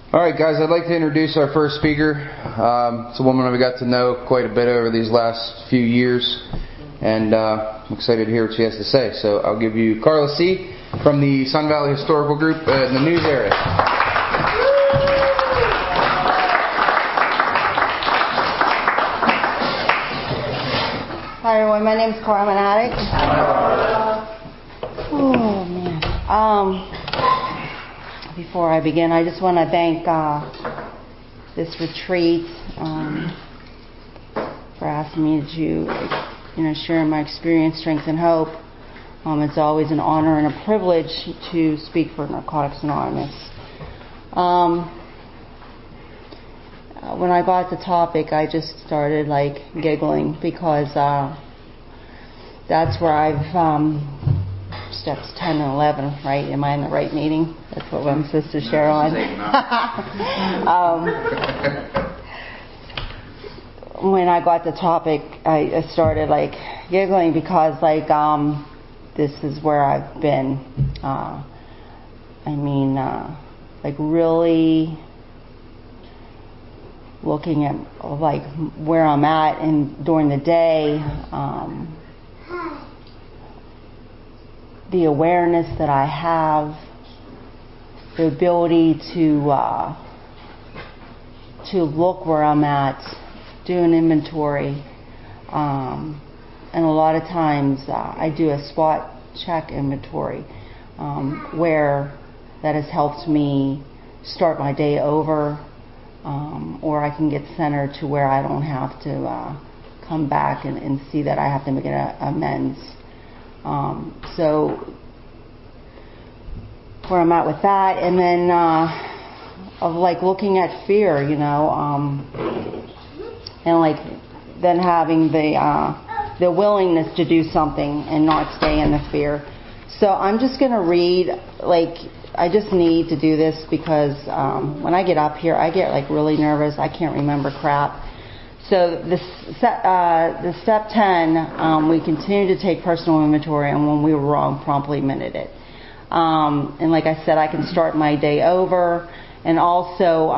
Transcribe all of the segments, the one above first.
All right, guys, I'd like to introduce our first speaker. It's a woman I've got to know quite a bit over these last few years, and I'm excited to hear what she has to say. So I'll give you Carla C. from the Sun Valley Historical Group in the news area. Hi, everyone. My name is Carla Manatic. Oh, man. Before I begin, I just want to thank this retreat for asking me to, share my experience, strength, and hope. It's always an honor and a privilege to speak for Narcotics Anonymous. When I got the topic, I just started giggling because that's where I've steps 10 and 11, right? Am I in the right meeting? That's what I'm supposed to share on. When I got the topic, I started giggling because this is where I've been. Really looking at where I'm at and during the day. The awareness that I have, the ability to look where I'm at, do an inventory, and a lot of times I do a spot check inventory, where that has helped me start my day over, or I can get centered to where I don't have to come back and see that I have to make an amends. So where I'm at with that, and then of looking at fear, and then having the willingness to do something and not stay in the fear. So I'm just going to read. I just need to do this because when I get up here, I get really nervous. I can't remember crap. So the step 10, we continue to take personal inventory, and when we were wrong, promptly admitted it. And like I said, I can start my day over, and also,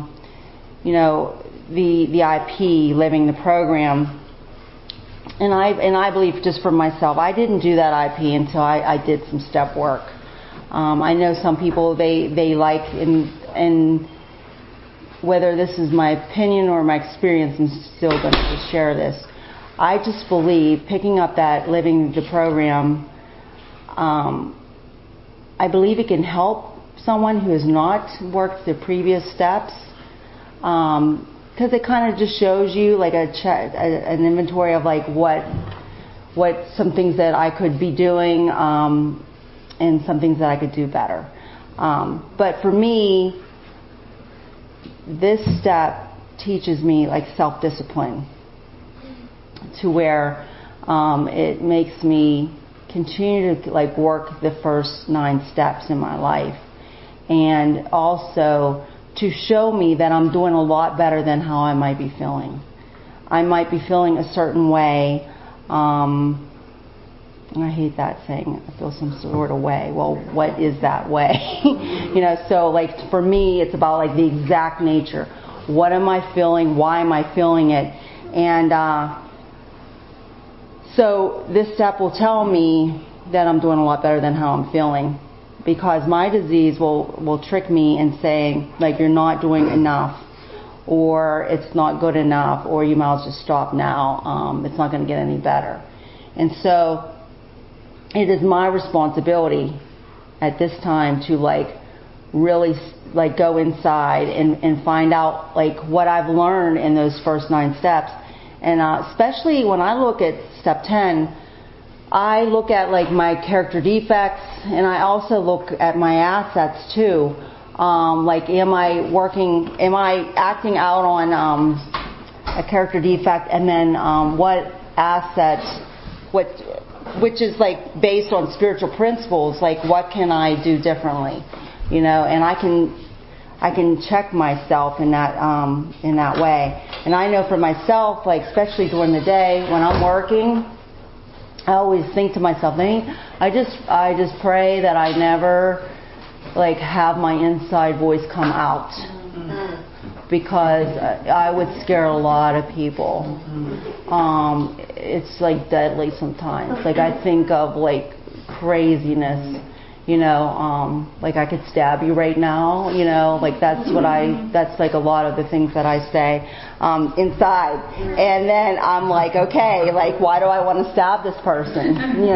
the IP, living the program. And I believe, just for myself, I didn't do that IP until I did some step work. I know some people they like and whether this is my opinion or my experience, I'm still going to share this. I just believe picking up that living the program, I believe it can help someone who has not worked the previous steps, because it kind of just shows you an inventory of what some things that I could be doing, and some things that I could do better. But for me, this step teaches me self-discipline, to where it makes me continue to work the first 9 steps in my life, and also to show me that I'm doing a lot better than how I might be feeling. I might be feeling a certain way, and I hate that saying, I feel some sort of way. Well, what is that way? So for me, it's about the exact nature. What am I feeling? Why am I feeling it? And so this step will tell me that I'm doing a lot better than how I'm feeling, because my disease will trick me in saying you're not doing enough, or it's not good enough, or you might as well just stop now. It's not going to get any better. And so it is my responsibility at this time to really go inside and find out what I've learned in those first 9 steps. And especially when I look at step 10, I look at my character defects, and I also look at my assets too. Am I acting out on a character defect, and then what assets, which is based on spiritual principles, what can I do differently, and I can check myself in that way. And I know for myself, especially during the day when I'm working, I always think to myself, I just pray that I never have my inside voice come out. because I would scare a lot of people. It's like deadly sometimes. Like I think of like craziness, like I could stab you right now, like that's like a lot of the things that I say inside. And then I'm like, okay, like why do I want to stab this person,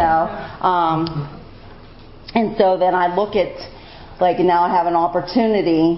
and so then I look at, like now I have an opportunity,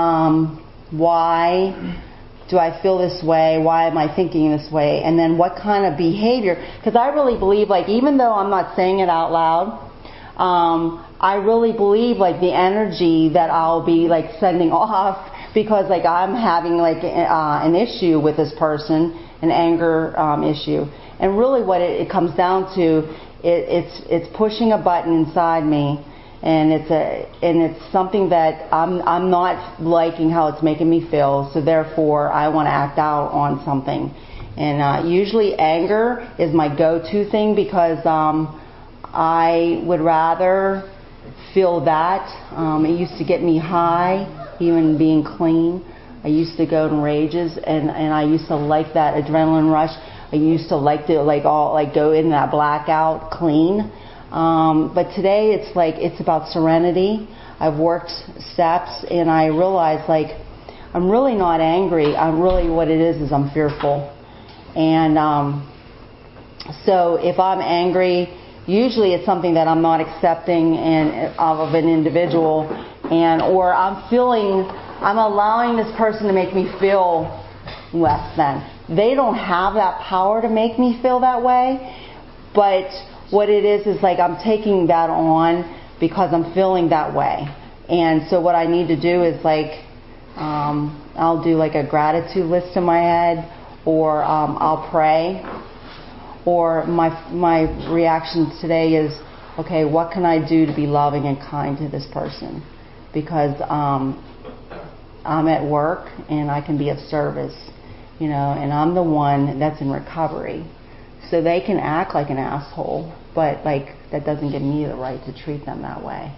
why do I feel this way? Why am I thinking this way? And then what kind of behavior? Because I really believe, like, even though I'm not saying it out loud, I really believe, like, the energy that I'll be, like, sending off, because, like, I'm having, like, an issue with this person, an anger issue. And really what it comes down to, it's pushing a button inside me. And it's something that I'm not liking how it's making me feel, so therefore I want to act out on something. And usually anger is my go-to thing, because I would rather feel that. It used to get me high, even being clean. I used to go in rages, and I used to like that adrenaline rush. I used to like to go in that blackout clean. But today it's about serenity. I've worked steps, and I realize, like, I'm really not angry. What it is I'm fearful. And so if I'm angry, usually it's something that I'm not accepting of an individual, or I'm allowing this person to make me feel less than. They don't have that power to make me feel that way, but what it is like I'm taking that on because I'm feeling that way. And so what I need to do is, like, I'll do like a gratitude list in my head, or I'll pray, or my reaction today is, okay, what can I do to be loving and kind to this person? Because I'm at work and I can be of service, and I'm the one that's in recovery. So they can act like an asshole, but like that doesn't give me the right to treat them that way,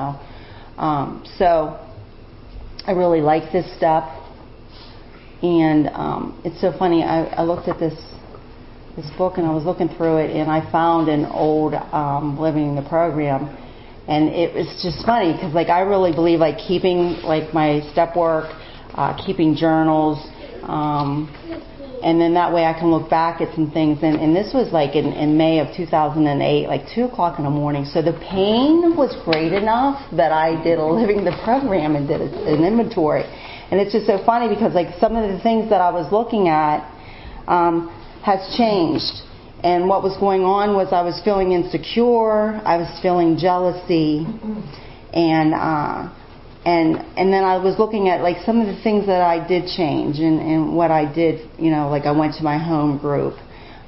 So I really like this step, and it's so funny. I looked at this book, and I was looking through it, and I found an old Living the Program, and it was just funny because, like, I really believe, like, keeping, like, my step work, keeping journals. And then that way I can look back at some things. And this was like in May of 2008, like 2 o'clock in the morning. So the pain was great enough that I did a Living the Program and did an inventory. And it's just so funny because, like, some of the things that I was looking at has changed. And what was going on was I was feeling insecure. I was feeling jealousy. And then I was looking at, like, some of the things that I did change and what I did, like I went to my home group.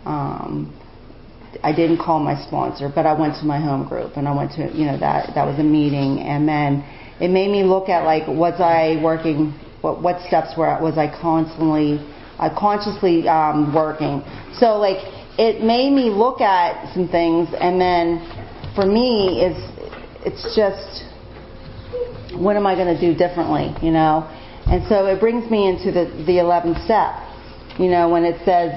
I didn't call my sponsor, but I went to my home group, and I went to, that was a meeting. And then it made me look at, like, was I working, what steps was I consciously working. So, like, it made me look at some things, and then for me, it's just, what am I going to do differently, And so it brings me into the 11th step, when it says,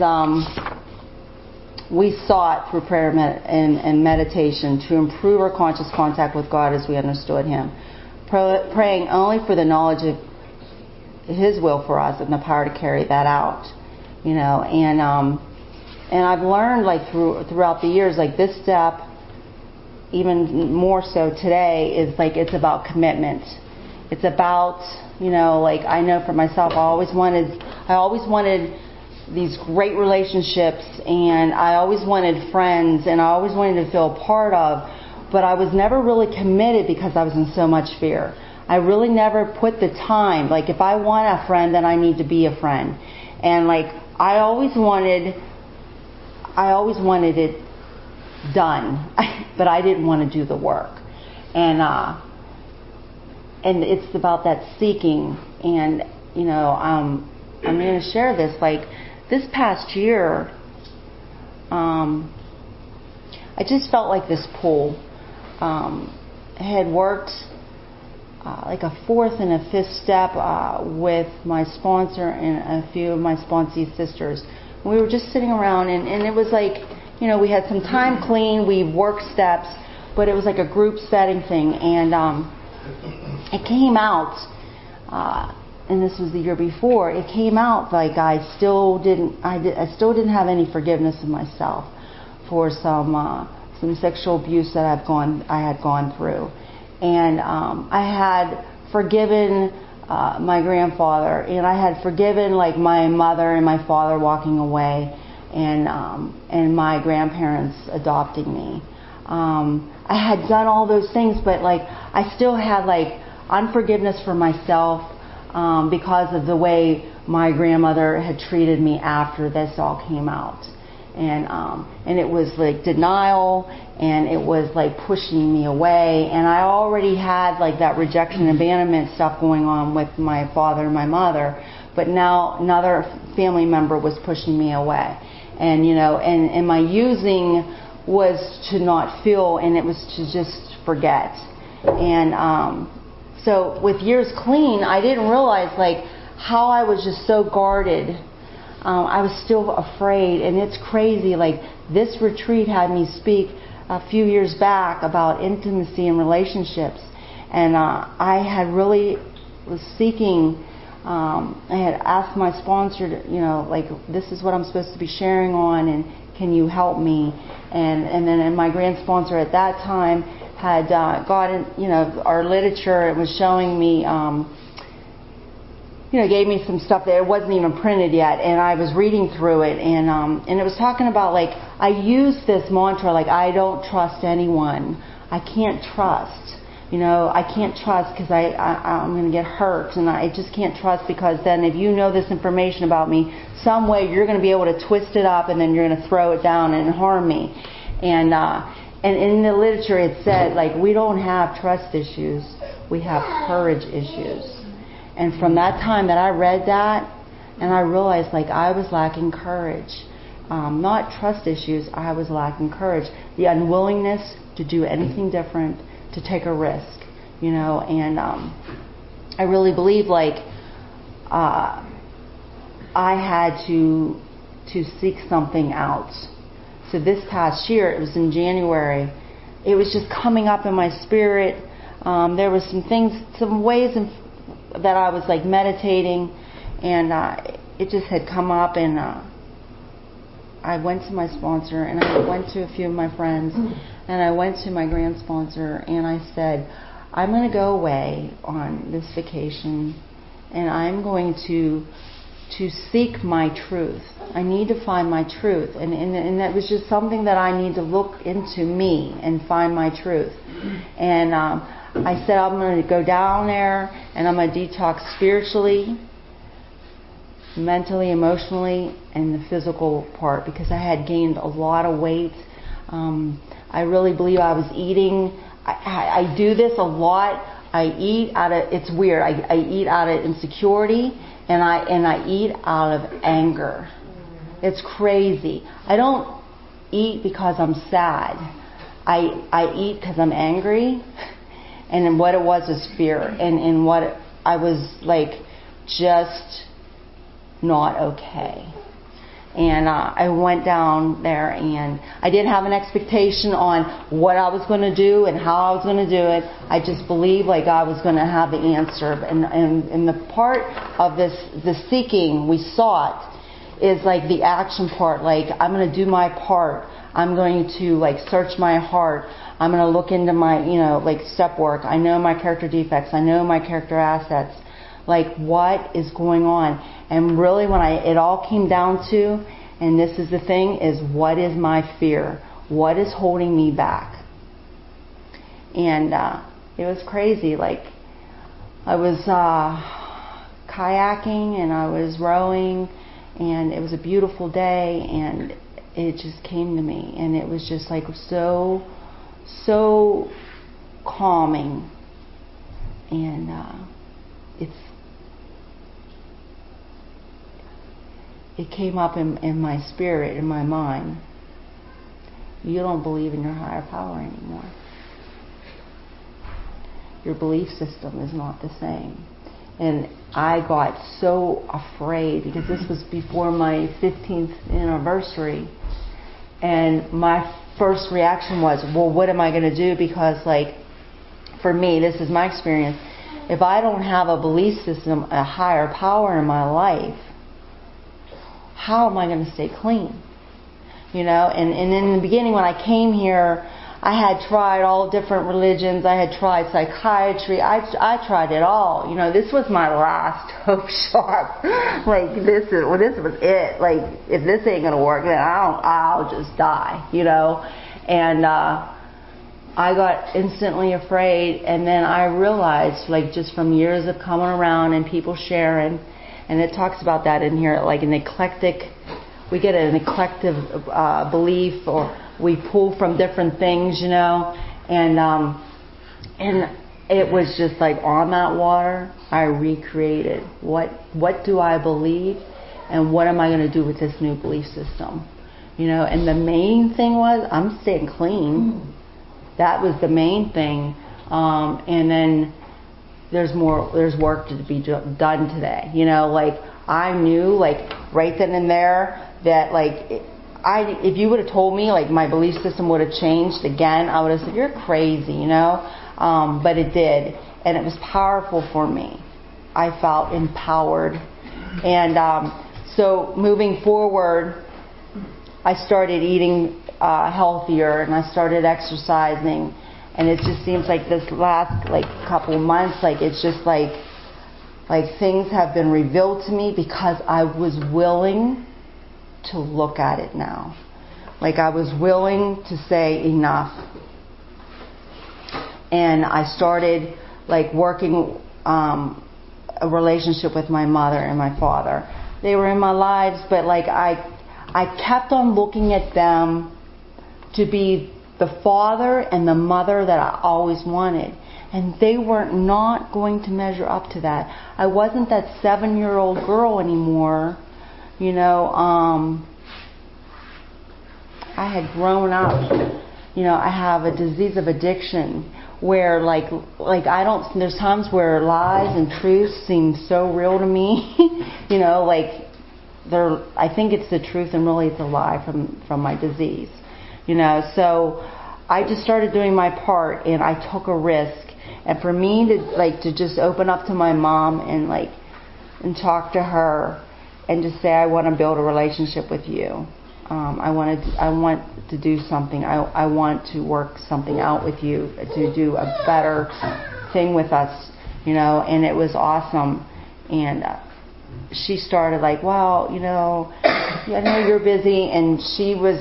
we sought through prayer and meditation to improve our conscious contact with God as we understood Him, praying only for the knowledge of His will for us and the power to carry that out, And I've learned, like, throughout the years, like, this step, even more so today, is like it's about commitment. It's about, like, I know for myself, I always wanted these great relationships, and I always wanted friends, and I always wanted to feel a part of, but I was never really committed because I was in so much fear. I really never put the time, like, if I want a friend, then I need to be a friend. And, like, I always wanted it done, but I didn't want to do the work. And it's about that seeking. And, I'm going to share this. Like, this past year, I just felt like this pull. I had worked like a fourth and a fifth step with my sponsor and a few of my sponsee sisters. We were just sitting around, and it was like, we had some time clean, we worked steps, but it was like a group setting thing, and it came out, and this was the year before, it came out like I still didn't have any forgiveness of myself for some sexual abuse that I had gone through. And I had forgiven my grandfather, and I had forgiven like my mother and my father walking away, and my grandparents adopting me. I had done all those things, but like I still had like unforgiveness for myself because of the way my grandmother had treated me after this all came out. And it was like denial, and it was like pushing me away, and I already had like that rejection and abandonment stuff going on with my father and my mother, but now another family member was pushing me away, and and my using was to not feel, and it was to just forget. And so with years clean, I didn't realize like how I was just so guarded. I was still afraid, and it's crazy. Like this retreat had me speak a few years back about intimacy and relationships, and I had really was seeking. I had asked my sponsor, like this is what I'm supposed to be sharing on, and can you help me? And then my grand sponsor at that time had gotten our literature. It was showing me. Gave me some stuff that it wasn't even printed yet, and I was reading through it, and it was talking about like I use this mantra like I don't trust anyone. I can't trust. I can't trust because I'm going to get hurt, and I just can't trust because then if you know this information about me, some way you're going to be able to twist it up, and then you're going to throw it down and harm me. And in the literature it said like we don't have trust issues, we have courage issues. And from that time that I read that, and I realized like I was lacking courage. Not trust issues, I was lacking courage. The unwillingness to do anything different, to take a risk, and I really believe like I had to seek something out. So this past year, it was in January, it was just coming up in my spirit. There was some ways that I was like meditating, and it just had come up, and I went to my sponsor, and I went to a few of my friends, and I went to my grand sponsor, and I said, I'm going to go away on this vacation, and I'm going to seek my truth. I need to find my truth, and that was just something that I need to look into me and find my truth. And I said I'm going to go down there and I'm going to detox spiritually, mentally, emotionally, and the physical part, because I had gained a lot of weight. I really believe I was eating. I do this a lot. I eat out of, it's weird, I eat out of insecurity, and I eat out of anger. It's crazy. I don't eat because I'm sad. I eat because I'm angry. And then what it was fear, and what I was like, just not okay. And I went down there, and I didn't have an expectation on what I was going to do and how I was going to do it. I just believed like I was going to have the answer. And the part of this, the seeking we sought, is like the action part. Like I'm going to do my part. I'm going to like search my heart. I'm going to look into my, like step work. I know my character defects. I know my character assets. Like what is going on? And really when it all came down to, and this is the thing, is what is my fear? What is holding me back? And it was crazy. Like I was kayaking and I was rowing, and it was a beautiful day, and it just came to me, and it was just like so calming, and it came up in my spirit, in my mind. You don't believe in your higher power anymore. your belief system is not the same. And I got so afraid because this was before my 15th anniversary. And my first reaction was, well, what am I going to do? Because, like, for me, this is my experience. If I don't have a belief system, a higher power in my life, how am I going to stay clean? You know, and in the beginning when I came here, I had tried all different religions. I had tried psychiatry. I tried it all. You know, this was my last hope shot. Like, this was it. Like, if this ain't gonna work, then I'll just die. You know, and I got instantly afraid. And then I realized, like, just from years of coming around and people sharing, and it talks about that in here, like an eclectic. We get an eclectic belief, or we pull from different things, you know, and it was just like on that water, I recreated what do I believe, and what am I going to do with this new belief system, you know. And the main thing was I'm staying clean. That was the main thing, and then there's work to be done today, you know. Like, I knew, like, right then and there that, like, if you would have told me, like, my belief system would have changed again, I would have said, you're crazy, you know. But it did, and it was powerful for me. I felt empowered, and so moving forward, I started eating healthier, and I started exercising, and it just seems like this last, like, couple months, like, it's just like things have been revealed to me because I was willing to look at it now. Like, I was willing to say enough. And I started, like, working a relationship with my mother and my father. They were in my lives, but, like, I kept on looking at them to be the father and the mother that I always wanted. And they were not going to measure up to that. I wasn't that 7-year-old girl anymore. You know, I had grown up. You know, I have a disease of addiction where, like I don't. There's times where lies and truth seem so real to me. You know, like I think it's the truth and really it's a lie from my disease. You know, so I just started doing my part, and I took a risk. And for me to just open up to my mom and talk to her and just say, I want to build a relationship with you. I want to do something. I want to work something out with you to do a better thing with us, you know. And it was awesome. And she started like, well, you know, I know you're busy, and she was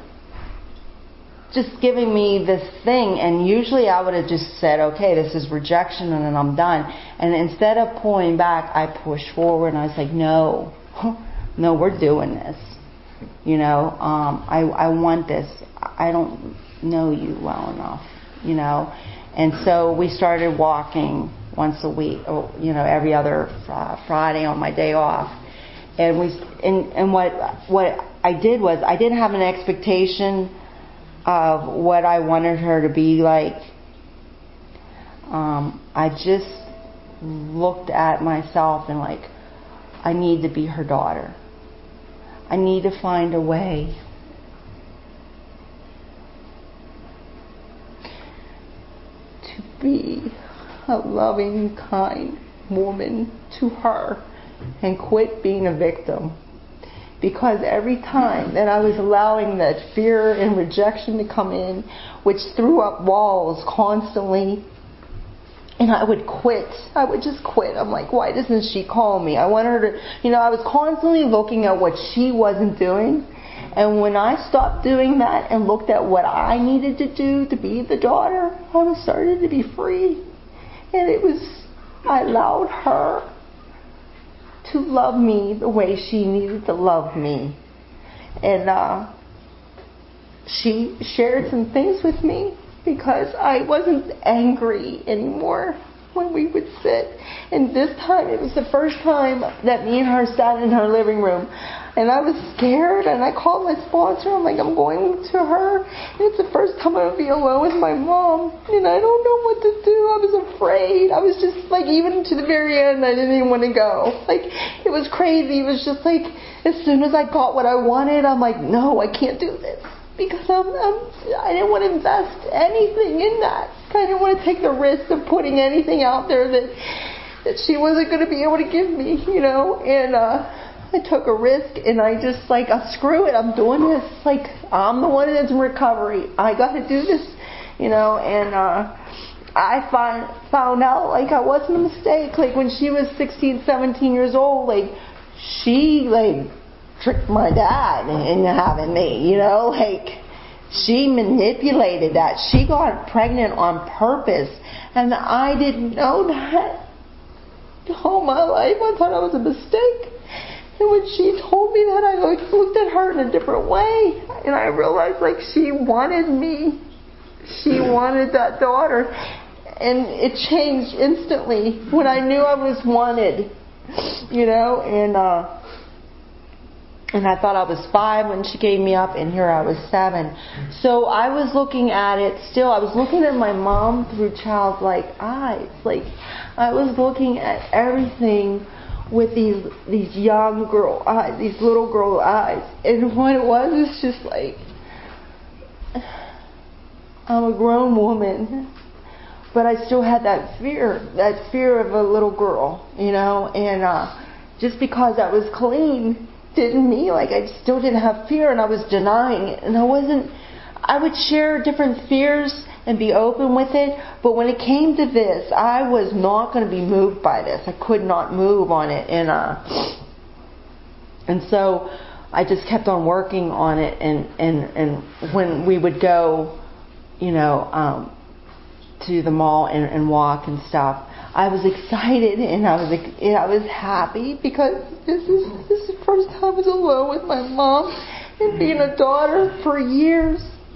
just giving me this thing, and usually I would have just said, okay, this is rejection, and then I'm done. And instead of pulling back, I pushed forward, and I was like, no, we're doing this. You know, I want this. I don't know you well enough, you know. And so we started walking once a week, or, you know, every other Friday on my day off. And what I did was I didn't have an expectation of what I wanted her to be like. I just looked at myself and like, I need to be her daughter. I need to find a way to be a loving, kind woman to her and quit being a victim. Because every time that I was allowing that fear and rejection to come in, which threw up walls constantly, and I would quit. I would just quit. I'm like, why doesn't she call me? I want her to, you know, I was constantly looking at what she wasn't doing. And when I stopped doing that and looked at what I needed to do to be the daughter, I was starting to be free. And I allowed her to love me the way she needed to love me. And she shared some things with me because I wasn't angry anymore when we would sit. And this time, it was the first time that me and her sat in her living room. And I was scared, and I called my sponsor. I'm like, I'm going to her, and it's the first time I'm going to be alone with my mom, and I don't know what to do. I was afraid. I was just like, even to the very end, I didn't even want to go. Like, it was crazy. It was just like, as soon as I got what I wanted, I'm like, no, I can't do this. Because I didn't want to invest anything in that. I didn't want to take the risk of putting anything out there that she wasn't going to be able to give me, and I took a risk, and I just screw it, I'm doing this. Like, I'm the one that's in recovery. I got to do this, and I found out, I wasn't a mistake. Like, when she was 16, 17 years old, she, tricked my dad into having me, she manipulated that. She got pregnant on purpose, and I didn't know that. All my life, I thought I was a mistake. And when she told me that, I looked at her in a different way. And I realized, she wanted me. She wanted that daughter. And it changed instantly when I knew I was wanted. And I thought I was 5 when she gave me up, and here I was 7. So I was looking at it still. I was looking at my mom through childlike eyes. I was looking at everything with these young girl eyes, these little girl eyes. And what it was just I'm a grown woman, but I still had that fear of a little girl, and just because I was clean didn't mean I still didn't have fear, and I was denying it. And I would share different fears and be open with it, but when it came to this, I was not going to be moved by this. I could not move on it, and so I just kept on working on it, and when we would go, to the mall and walk and stuff, I was excited, and I was happy, because this is the first time I was alone with my mom, and being a daughter for years.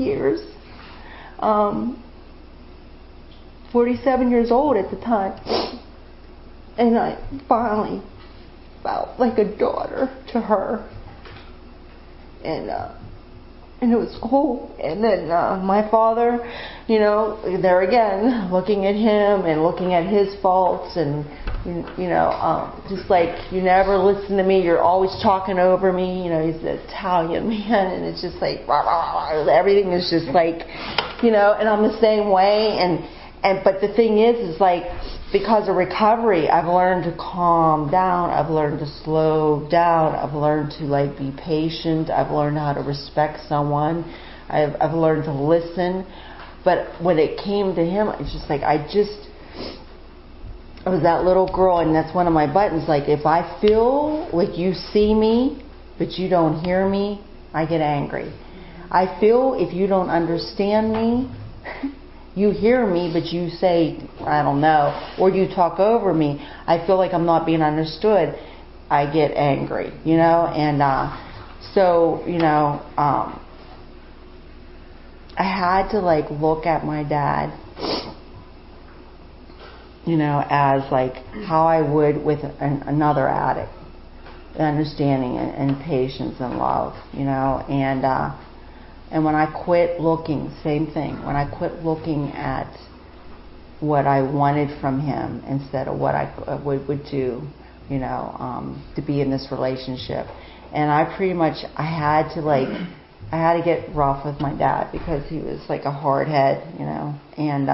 47 years old at the time, and I finally felt like a daughter to her, and it was cool. And then my father, there again, looking at him and looking at his faults, and just you never listen to me, you're always talking over me. He's an Italian man, and it's just rah, rah, rah, everything is just and I'm the same way. But the thing is because of recovery, I've learned to calm down. I've learned to slow down. I've learned to be patient. I've learned how to respect someone. I've learned to listen. But when it came to him, it's just I was that little girl, and that's one of my buttons. If I feel you see me, but you don't hear me, I get angry. I feel if you don't understand me, you hear me, but you say, I don't know, or you talk over me, I feel like I'm not being understood, I get angry, and I had to look at my dad, as how I would with another addict, understanding and patience and love, and when I quit looking, same thing. When I quit looking at what I wanted from him instead of what I would do, to be in this relationship. And I had to get rough with my dad, because he was a hard head, and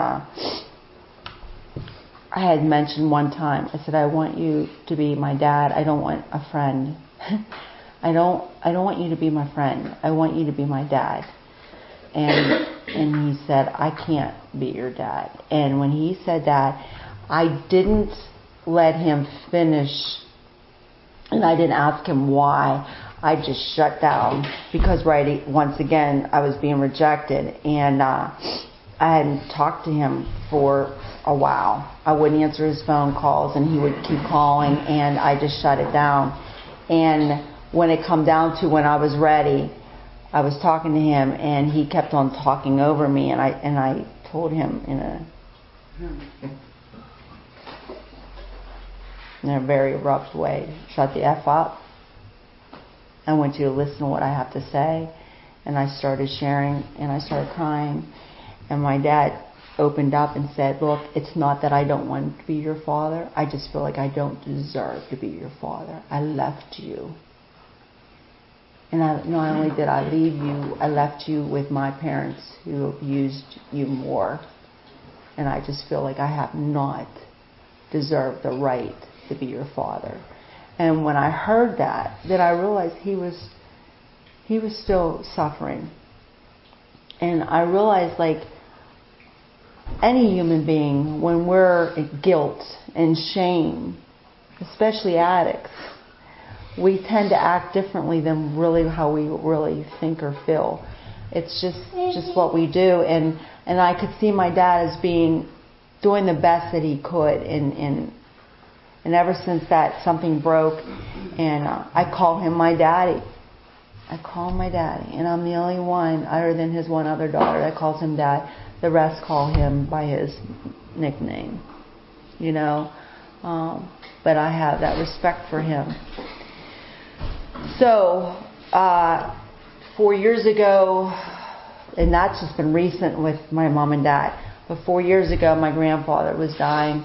I had mentioned one time, I said, I want you to be my dad. I don't want a friend. I don't want you to be my friend. I want you to be my dad. And he said, I can't be your dad. And when he said that, I didn't let him finish, and I didn't ask him why. I just shut down, because once again, I was being rejected, and I hadn't talked to him for a while. I wouldn't answer his phone calls, and he would keep calling, and I just shut it down. And when it come down to when I was ready, I was talking to him, and he kept on talking over me, and I told him in a very abrupt way, shut the F up. I want you to listen to what I have to say. And I started sharing, and I started crying. And my dad opened up and said, look, it's not that I don't want to be your father. I just feel like I don't deserve to be your father. I left you. And not only did I leave you, I left you with my parents who abused you more. And I just feel like I have not deserved the right to be your father. And when I heard that, then I realized he was still suffering. And I realized, like, any human being, when we're in guilt and shame, especially addicts, we tend to act differently than really how we really think or feel. It's just what we do. And I could see my dad as doing the best that he could. And ever since that, something broke. And I call him my daddy. I call him my daddy. And I'm the only one, other than his one other daughter, that calls him dad. The rest call him by his nickname. You know? But I have that respect for him. So, 4 years ago, and that's just been recent with my mom and dad, but 4 years ago my grandfather was dying.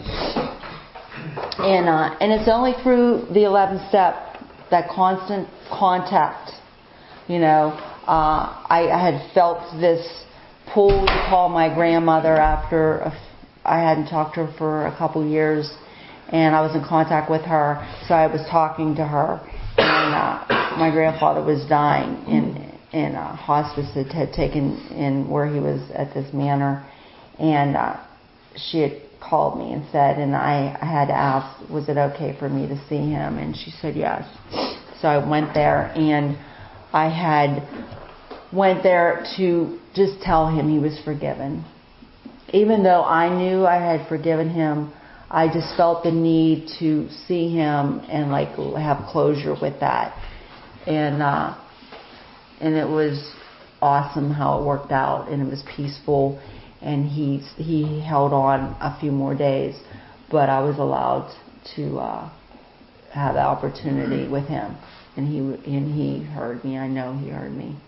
And it's only through the 11th step, that constant contact, you know, I had felt this pull to call my grandmother after I hadn't talked to her for a couple years, and I was in contact with her, so I was talking to her. And my grandfather was dying in hospice that had taken in where he was at this manor. And she had called me and said, and I had to ask, was it okay for me to see him? And she said yes. So I went there, and I went there to just tell him he was forgiven. Even though I knew I had forgiven him, I just felt the need to see him and like have closure with that. And it was awesome how it worked out, and it was peaceful, and he held on a few more days, but I was allowed to have the opportunity with him, and he heard me. I know he heard me.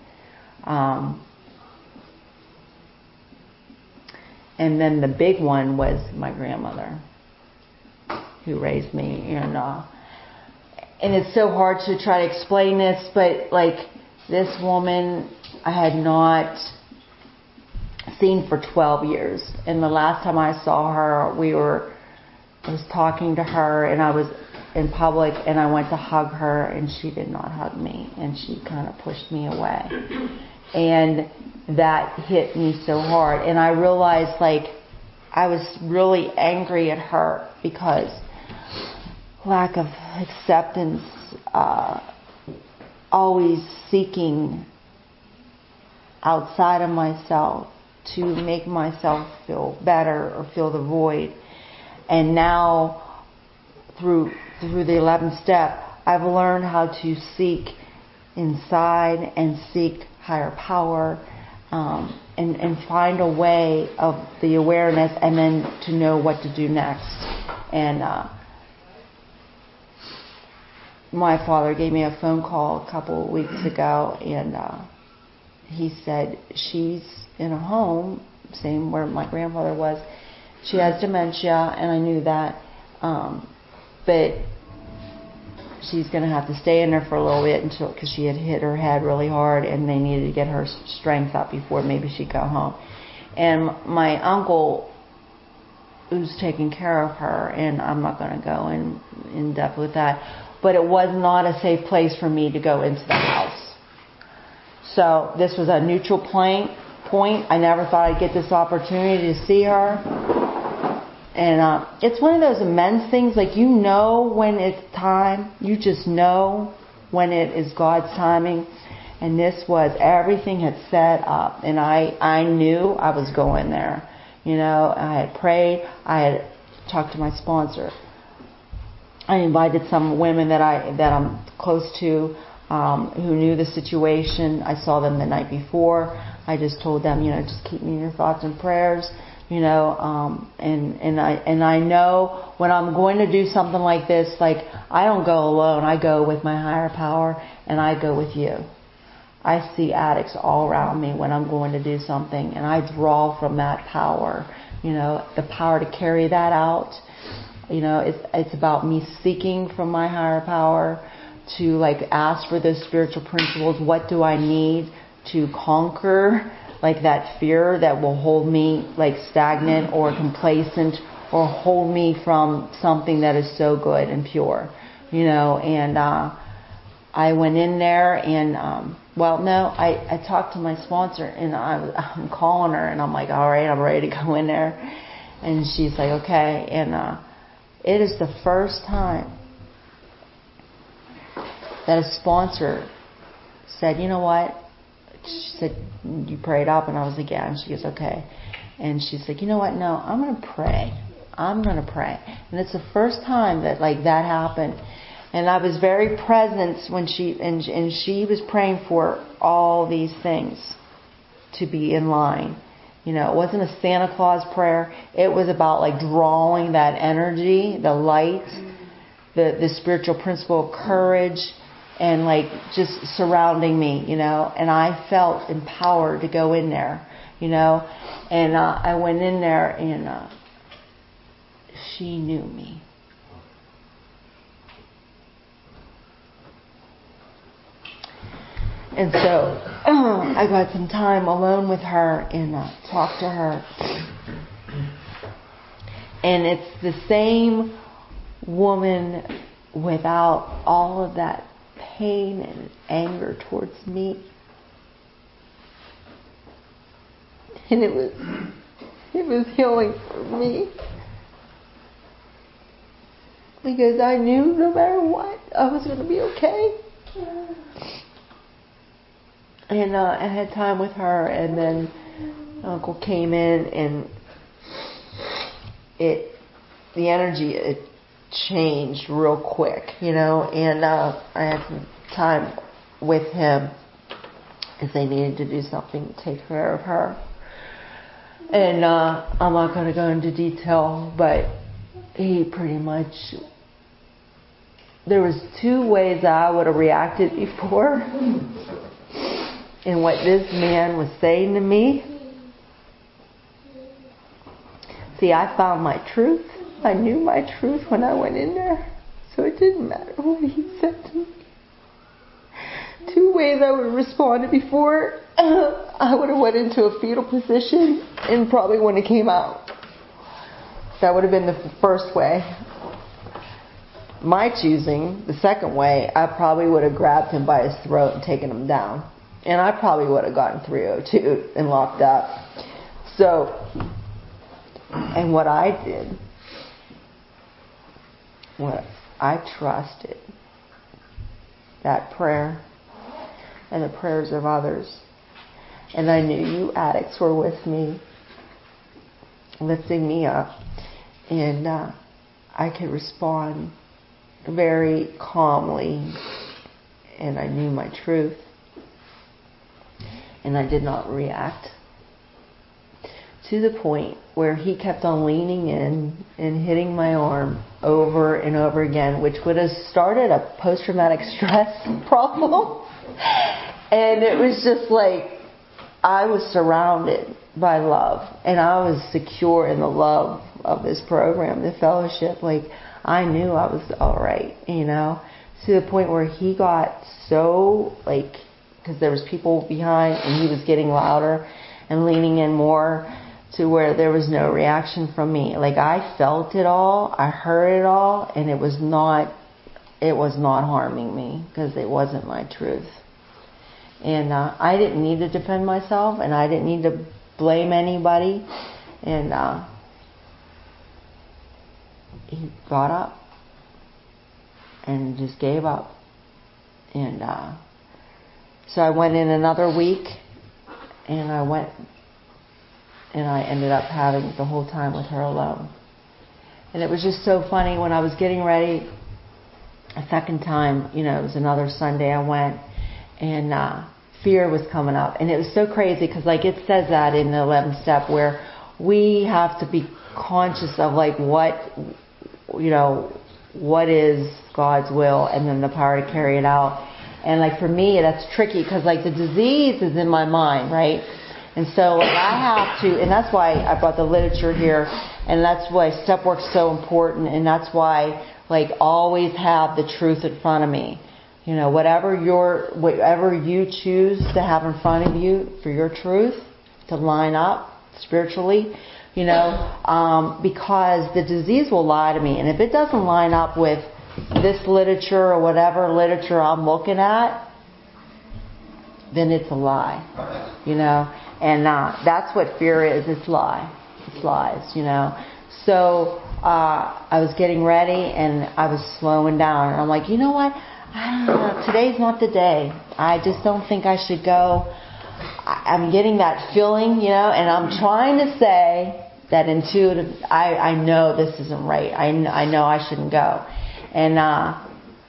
And then the big one was my grandmother, who raised me, and it's so hard to try to explain this, but like this woman I had not seen for 12 years, and the last time I saw her, I was talking to her, and I was in public, and I went to hug her, and she did not hug me, and she kind of pushed me away, and that hit me so hard, and I realized like I was really angry at her because lack of acceptance, always seeking outside of myself to make myself feel better or fill the void. And now through the 11th step, I've learned how to seek inside and seek higher power, and find a way of the awareness, and then to know what to do next. And my father gave me a phone call a couple of weeks ago, and he said, she's in a home, same where my grandfather was. She has dementia, and I knew that, but she's going to have to stay in there for a little bit because she had hit her head really hard, and they needed to get her strength up before maybe she'd go home. And my uncle, who's taking care of her, and I'm not going to go in depth with that, but it was not a safe place for me to go into the house. So this was a neutral point. I never thought I'd get this opportunity to see her. And it's one of those immense things, like you know when it's time. You just know when it is God's timing. And this was, everything had set up. And I knew I was going there. You know, I had prayed. I had talked to my sponsor. I invited some women that I'm close to, who knew the situation. I saw them the night before. I just told them, you know, just keep me in your thoughts and prayers. And I know when I'm going to do something like this, like I don't go alone. I go with my higher power, and I go with you. I see addicts all around me when I'm going to do something, and I draw from that power. The power to carry that out. It's about me seeking from my higher power to like ask for those spiritual principles. What do I need to conquer like that fear that will hold me like stagnant or complacent or hold me from something that is so good and pure, and I went in there and I talked to my sponsor, and I'm calling her, and I'm like, all right, I'm ready to go in there. And she's like, okay. And it is the first time that a sponsor said, you know what? She said, you prayed up? And I was like, yeah. And she goes, okay. And she's like, you know what? No, I'm going to pray. I'm going to pray. And it's the first time that like that happened. And I was very present when she was praying for all these things to be in line. It wasn't a Santa Claus prayer. It was about like drawing that energy, the light, the spiritual principle of courage, and like just surrounding me, and I felt empowered to go in there, and I went in there, and she knew me. And so I got some time alone with her and talked to her. And it's the same woman without all of that pain and anger towards me. And it was healing for me. Because I knew no matter what, I was going to be okay. And I had time with her, and then Uncle came in, and the energy changed real quick, and I had some time with him as they needed to do something to take care of her. And I'm not going to go into detail, but he pretty much, there was two ways I would have reacted before. And what this man was saying to me. See, I found my truth. I knew my truth when I went in there. So it didn't matter what he said to me. Two ways I would have responded before. I would have went into a fetal position and probably wouldn't have came out. That would have been the first way. My choosing, the second way, I probably would have grabbed him by his throat and taken him down. And I probably would have gotten 302 and locked up. So, and what I did, I trusted that prayer and the prayers of others. And I knew you addicts were with me, lifting me up. And I could respond very calmly. And I knew my truth. And I did not react, to the point where he kept on leaning in and hitting my arm over and over again, which would have started a post-traumatic stress problem. And it was just like I was surrounded by love, and I was secure in the love of this program, the fellowship. Like I knew I was all right, to the point where he got so like, because there was people behind, and he was getting louder and leaning in more, to where there was no reaction from me. Like I felt it all, I heard it all, and it was not harming me, because it wasn't my truth. And I didn't need to defend myself, and I didn't need to blame anybody. And he got up and just gave up. And so I went in another week, and I ended up having the whole time with her alone. And it was just so funny when I was getting ready a second time, it was another Sunday I went, and fear was coming up. And it was so crazy, because like it says that in the 11th step, where we have to be conscious of like what is God's will, and then the power to carry it out. And like for me, that's tricky because like the disease is in my mind, right? And so like I have to, and that's why I brought the literature here, and that's why step work's so important, and that's why like always have the truth in front of me. You know, whatever you choose to have in front of you for your truth to line up spiritually, you know, because the disease will lie to me, and if it doesn't line up with this literature or whatever literature I'm looking at, then it's a lie, you know. And that's what fear is. It's lies, you know. So I was getting ready and I was slowing down, and I'm like, you know what? I don't know. Today's not the day. I just don't think I should go. I'm getting that feeling, you know, and I'm trying to say that intuitive. I know this isn't right. I know I shouldn't go, and I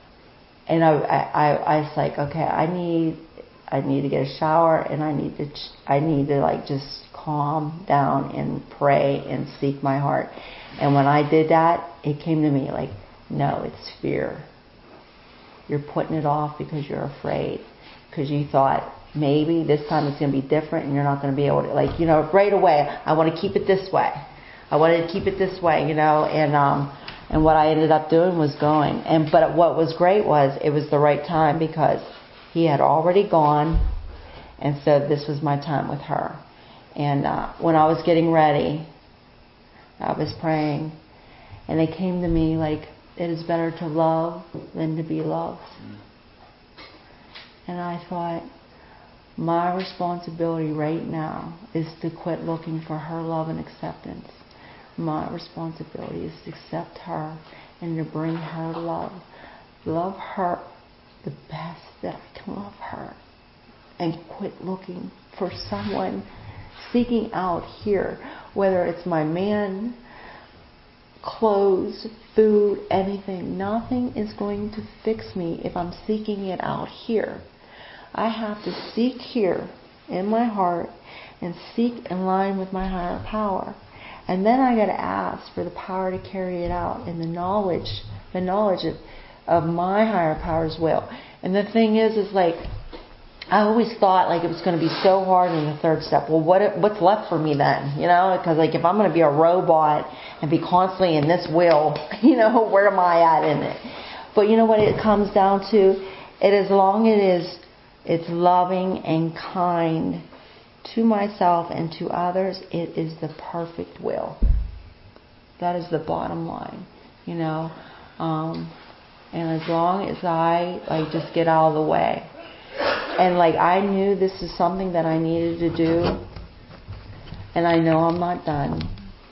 was like, okay, I need to get a shower, and I need to like just calm down and pray and seek my heart. And when I did that, it came to me like, no, it's fear. You're putting it off because you're afraid, because you thought maybe this time it's going to be different and you're not going to be able to, like, you know, right away, I want to keep it this way. I wanted to keep it this way, you know, and what I ended up doing was going. But what was great was it was the right time because he had already gone, and so this was my time with her. And when I was getting ready, I was praying, and it came to me like, it is better to love than to be loved. And I thought, my responsibility right now is to quit looking for her love and acceptance. My responsibility is to accept her and to bring her love. Love her the best that I can love her. And quit looking for someone, seeking out here, whether it's my man, clothes, food, anything. Nothing is going to fix me if I'm seeking it out here. I have to seek here in my heart and seek in line with my higher power. And then I got to ask for the power to carry it out and the knowledge of my higher power's will. And the thing is like, I always thought like it was going to be so hard in the third step. Well, what's left for me then? You know, because like if I'm going to be a robot and be constantly in this will, you know, where am I at in it? But you know what it comes down to? As long as it's loving and kind to myself and to others, it is the perfect will. That is the bottom line, you know. And as long as I like just get out of the way. And like I knew this is something that I needed to do, and I know I'm not done.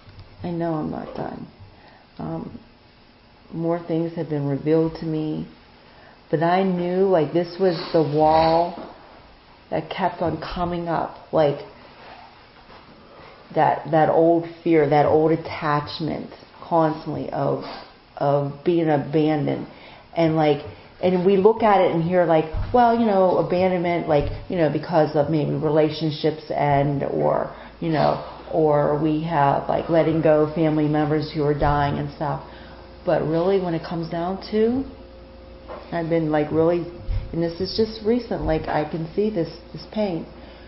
More things have been revealed to me, but I knew like this was the wall that kept on coming up, like that old fear, that old attachment constantly of being abandoned. And we look at it and hear like, well, you know, abandonment, like, you know, because of maybe relationships or we have like letting go family members who are dying and stuff. But really when it comes down to, I've been like really, and this is just recent, like I can see this pain.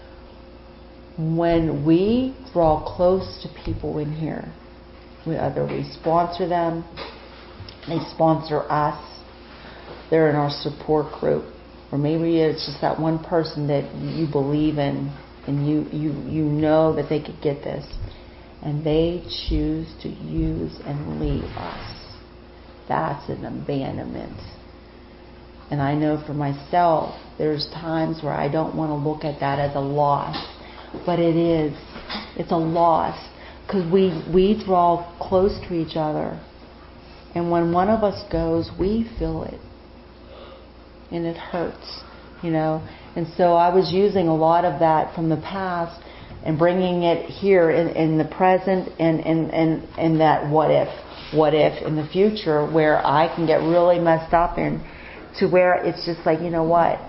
When we draw close to people in here, whether we sponsor them, they sponsor us, they're in our support group, or maybe it's just that one person that you believe in and you know that they could get this, and they choose to use and leave us. That's an abandonment. And I know for myself, there's times where I don't want to look at that as a loss, but it is. It's a loss because we draw close to each other, and when one of us goes, we feel it. And it hurts, you know. And so I was using a lot of that from the past and bringing it here in the present and that what if in the future, where I can get really messed up in, to where it's just like, you know what?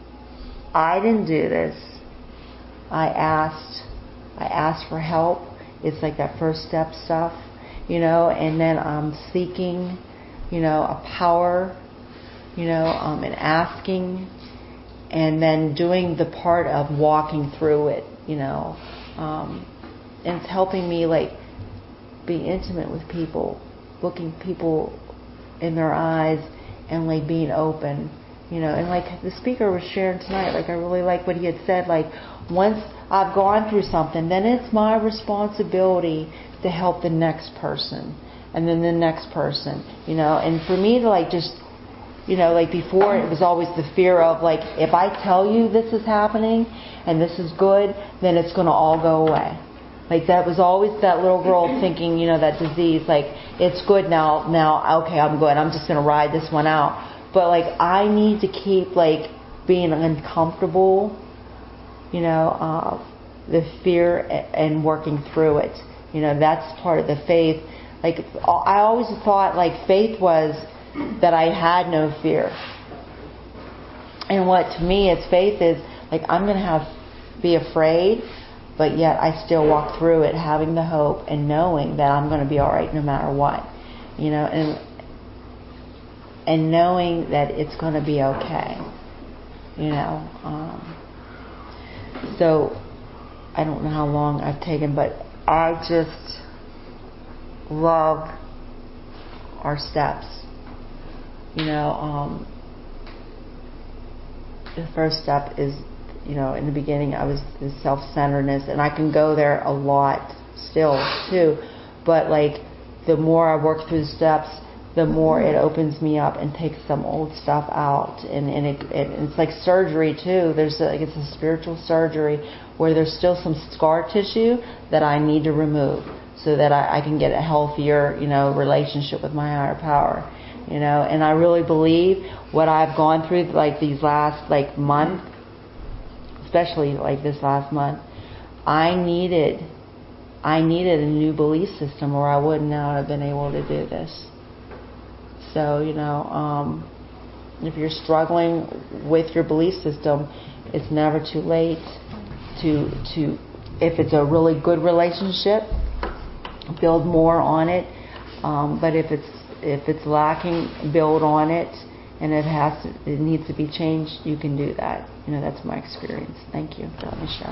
I didn't do this. I asked for help, it's like that first step stuff, and then seeking, a power, and asking, and then doing the part of walking through it, and it's helping me like be intimate with people, looking people in their eyes and like being open, and like the speaker was sharing tonight, like I really like what he had said, like once I've gone through something, then it's my responsibility to help the next person and then the next person, and for me to like just, like before it was always the fear of like, if I tell you this is happening and this is good, then it's going to all go away. Like that was always that little girl thinking, that disease, like it's good now, okay, I'm good. I'm just going to ride this one out. But like I need to keep like being uncomfortable, the fear and working through it. That's part of the faith. Like I always thought like faith was that I had no fear. And what to me is faith is like I'm going to be afraid, but yet I still walk through it having the hope and knowing that I'm going to be all right no matter what, and knowing that it's going to be okay, So I don't know how long I've taken, but I just love our steps. The first step is, in the beginning I was the self-centeredness, and I can go there a lot still too, but like the more I work through the steps, the more it opens me up and takes some old stuff out, and it's like surgery too. It's a spiritual surgery where there's still some scar tissue that I need to remove so that I can get a healthier, relationship with my higher power, and I really believe what I've gone through like these last like month, especially like this last month, I needed a new belief system or I would not have been able to do this. So, if you're struggling with your belief system, it's never too late to if it's a really good relationship, build more on it. But if it's lacking, build on it, and it needs to be changed. You can do that. That's my experience. Thank you for letting me share.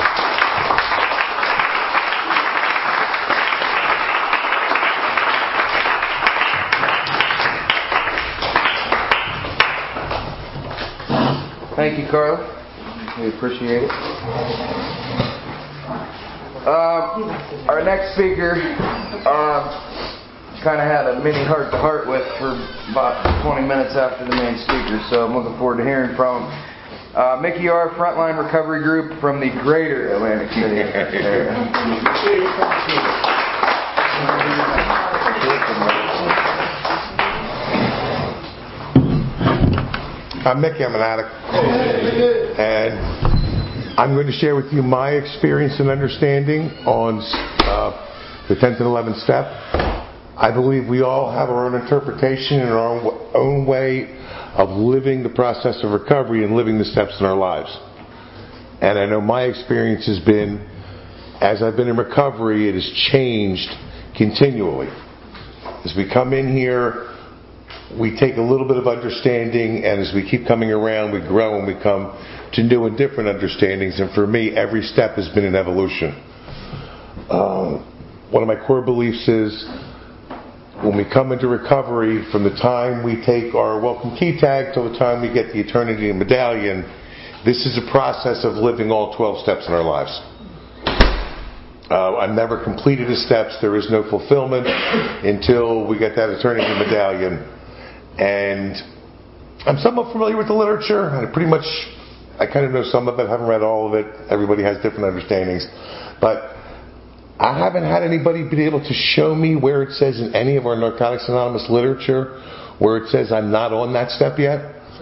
Thank you, Carla. We appreciate it. Our next speaker kind of had a mini heart-to-heart with for about 20 minutes after the main speaker, so I'm looking forward to hearing from Mickey R., Frontline Recovery Group from the greater Atlantic City area. I'm Mickey, I'm an addict. And I'm going to share with you my experience and understanding on the 10th and 11th step. I believe we all have our own interpretation and our own way of living the process of recovery and living the steps in our lives. And I know my experience has been, as I've been in recovery, it has changed continually. As we come in here, we take a little bit of understanding, and as we keep coming around, we grow and we come to new and different understandings. And for me, every step has been an evolution. One of my core beliefs is when we come into recovery, from the time we take our welcome key tag till the time we get the eternity medallion, this is a process of living all 12 steps in our lives. I've never completed the steps. There is no fulfillment until we get that eternity medallion. And I'm somewhat familiar with the literature. I kind of know some of it. I haven't read all of it. Everybody has different understandings. But I haven't had anybody be able to show me where it says in any of our Narcotics Anonymous literature where it says I'm not on that step yet.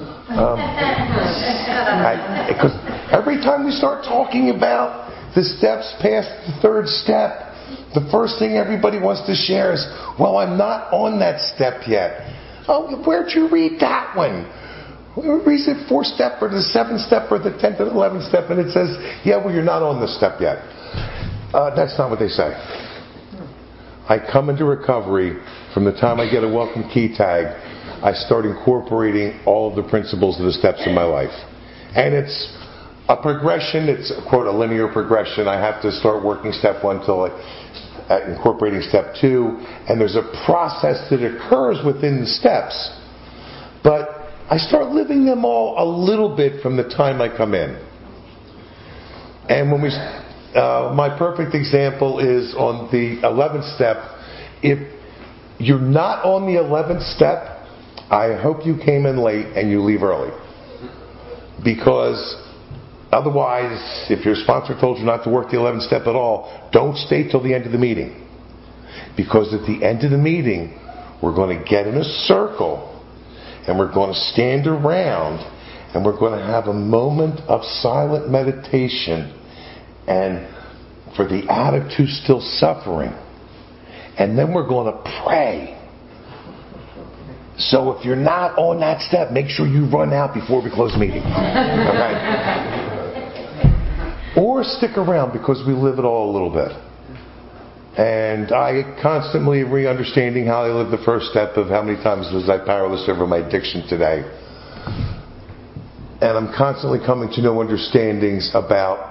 Because every time we start talking about the steps past the third step, the first thing everybody wants to share is, well, I'm not on that step yet. Oh, where'd you read that one? Is it 4th step or the 7th step or the 10th and 11th step? And it says, yeah, well, you're not on this step yet. That's not what they say. I come into recovery from the time I get a welcome key tag. I start incorporating all of the principles of the steps in my life. And it's a progression. It's, quote, a linear progression. I have to start working step 1 till incorporating step 2. And there's a process that occurs within the steps. But I start living them all a little bit from the time I come in. And when my perfect example is on the 11th step. If you're not on the 11th step, I hope you came in late and you leave early. Because otherwise, if your sponsor told you not to work the 11th step at all, don't stay till the end of the meeting. Because at the end of the meeting, we're going to get in a circle and we're going to stand around and we're going to have a moment of silent meditation and for the addict who's still suffering. And then we're going to pray. So if you're not on that step, make sure you run out before we close the meeting. Okay? Or stick around because we live it all a little bit. And I constantly re-understanding how I lived the first step of how many times was I powerless over my addiction today. And I'm constantly coming to know understandings about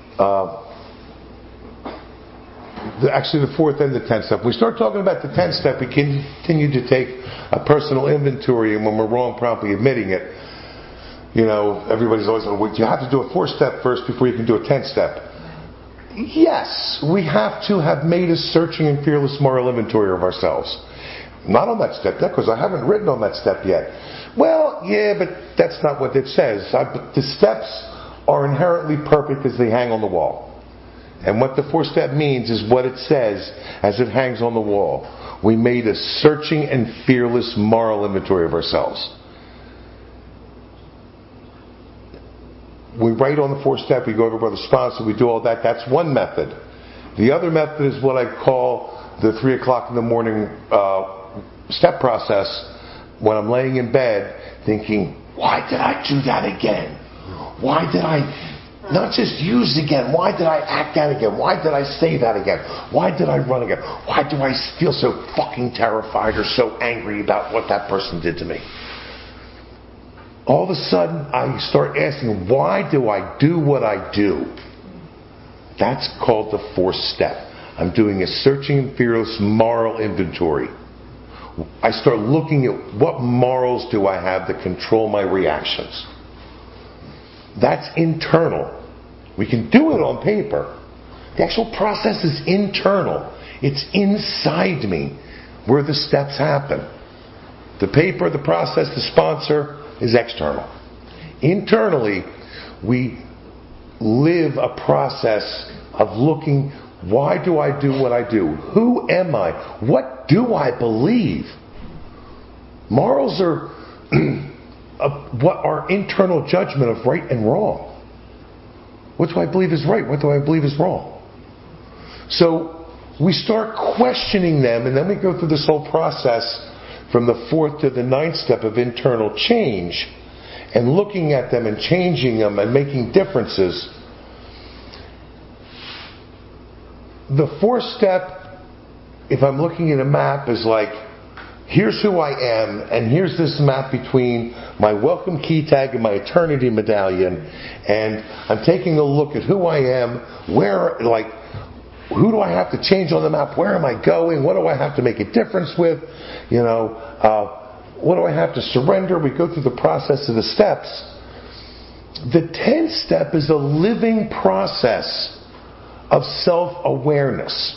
actually the 4th and the 10th step. We start talking about the 10th step, we continue to take a personal inventory, and when we're wrong, promptly admitting it. You know, everybody's always like, well, you have to do a 4th step first before you can do a 10th step. Yes, we have to have made a searching and fearless moral inventory of ourselves. Not on that step yet, because I haven't written on that step yet. Well, yeah, but that's not what it says. The steps are inherently perfect as they hang on the wall. And what the 4th step means is what it says as it hangs on the wall. We made a searching and fearless moral inventory of ourselves. We write on the 4th step, we go over by the sponsor, we do all that. That's one method. The other method is what I call the 3 o'clock in the morning step process, when I'm laying in bed thinking, why did I do that again? Why did I not just use again? Why did I act out again? Why did I say that again? Why did I run again? Why do I feel so fucking terrified or so angry about what that person did to me? All of a sudden, I start asking, why do I do what I do? That's called the 4th step. I'm doing a searching and fearless moral inventory. I start looking at what morals do I have that control my reactions. That's internal. We can do it on paper. The actual process is internal. It's inside me where the steps happen. The paper, the process, the sponsor is external. Internally, we live a process of looking, why do I do what I do? Who am I? What do I believe? Morals are what our internal judgment of right and wrong. What do I believe is right? What do I believe is wrong? So we start questioning them, and then we go through this whole process from the 4th to the 9th step of internal change, and looking at them and changing them and making differences. The 4th step, if I'm looking at a map, is like, here's who I am, and here's this map between my welcome key tag and my eternity medallion, and I'm taking a look at who I am, who do I have to change on the map, where am I going, what do I have to make a difference with, what do I have to surrender. We go through the process of the steps. The 10th step is a living process of self-awareness.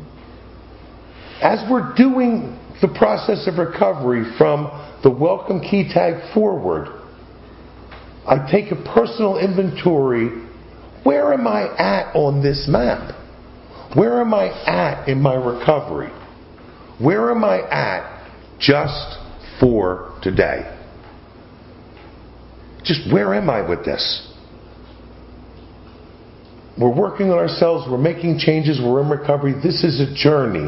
As we're doing the process of recovery from the welcome key tag forward, I take a personal inventory. Where am I at on this map? Where am I at in my recovery? Where am I at just for today? Just where am I with this? We're working on ourselves, we're making changes, we're in recovery. This is a journey.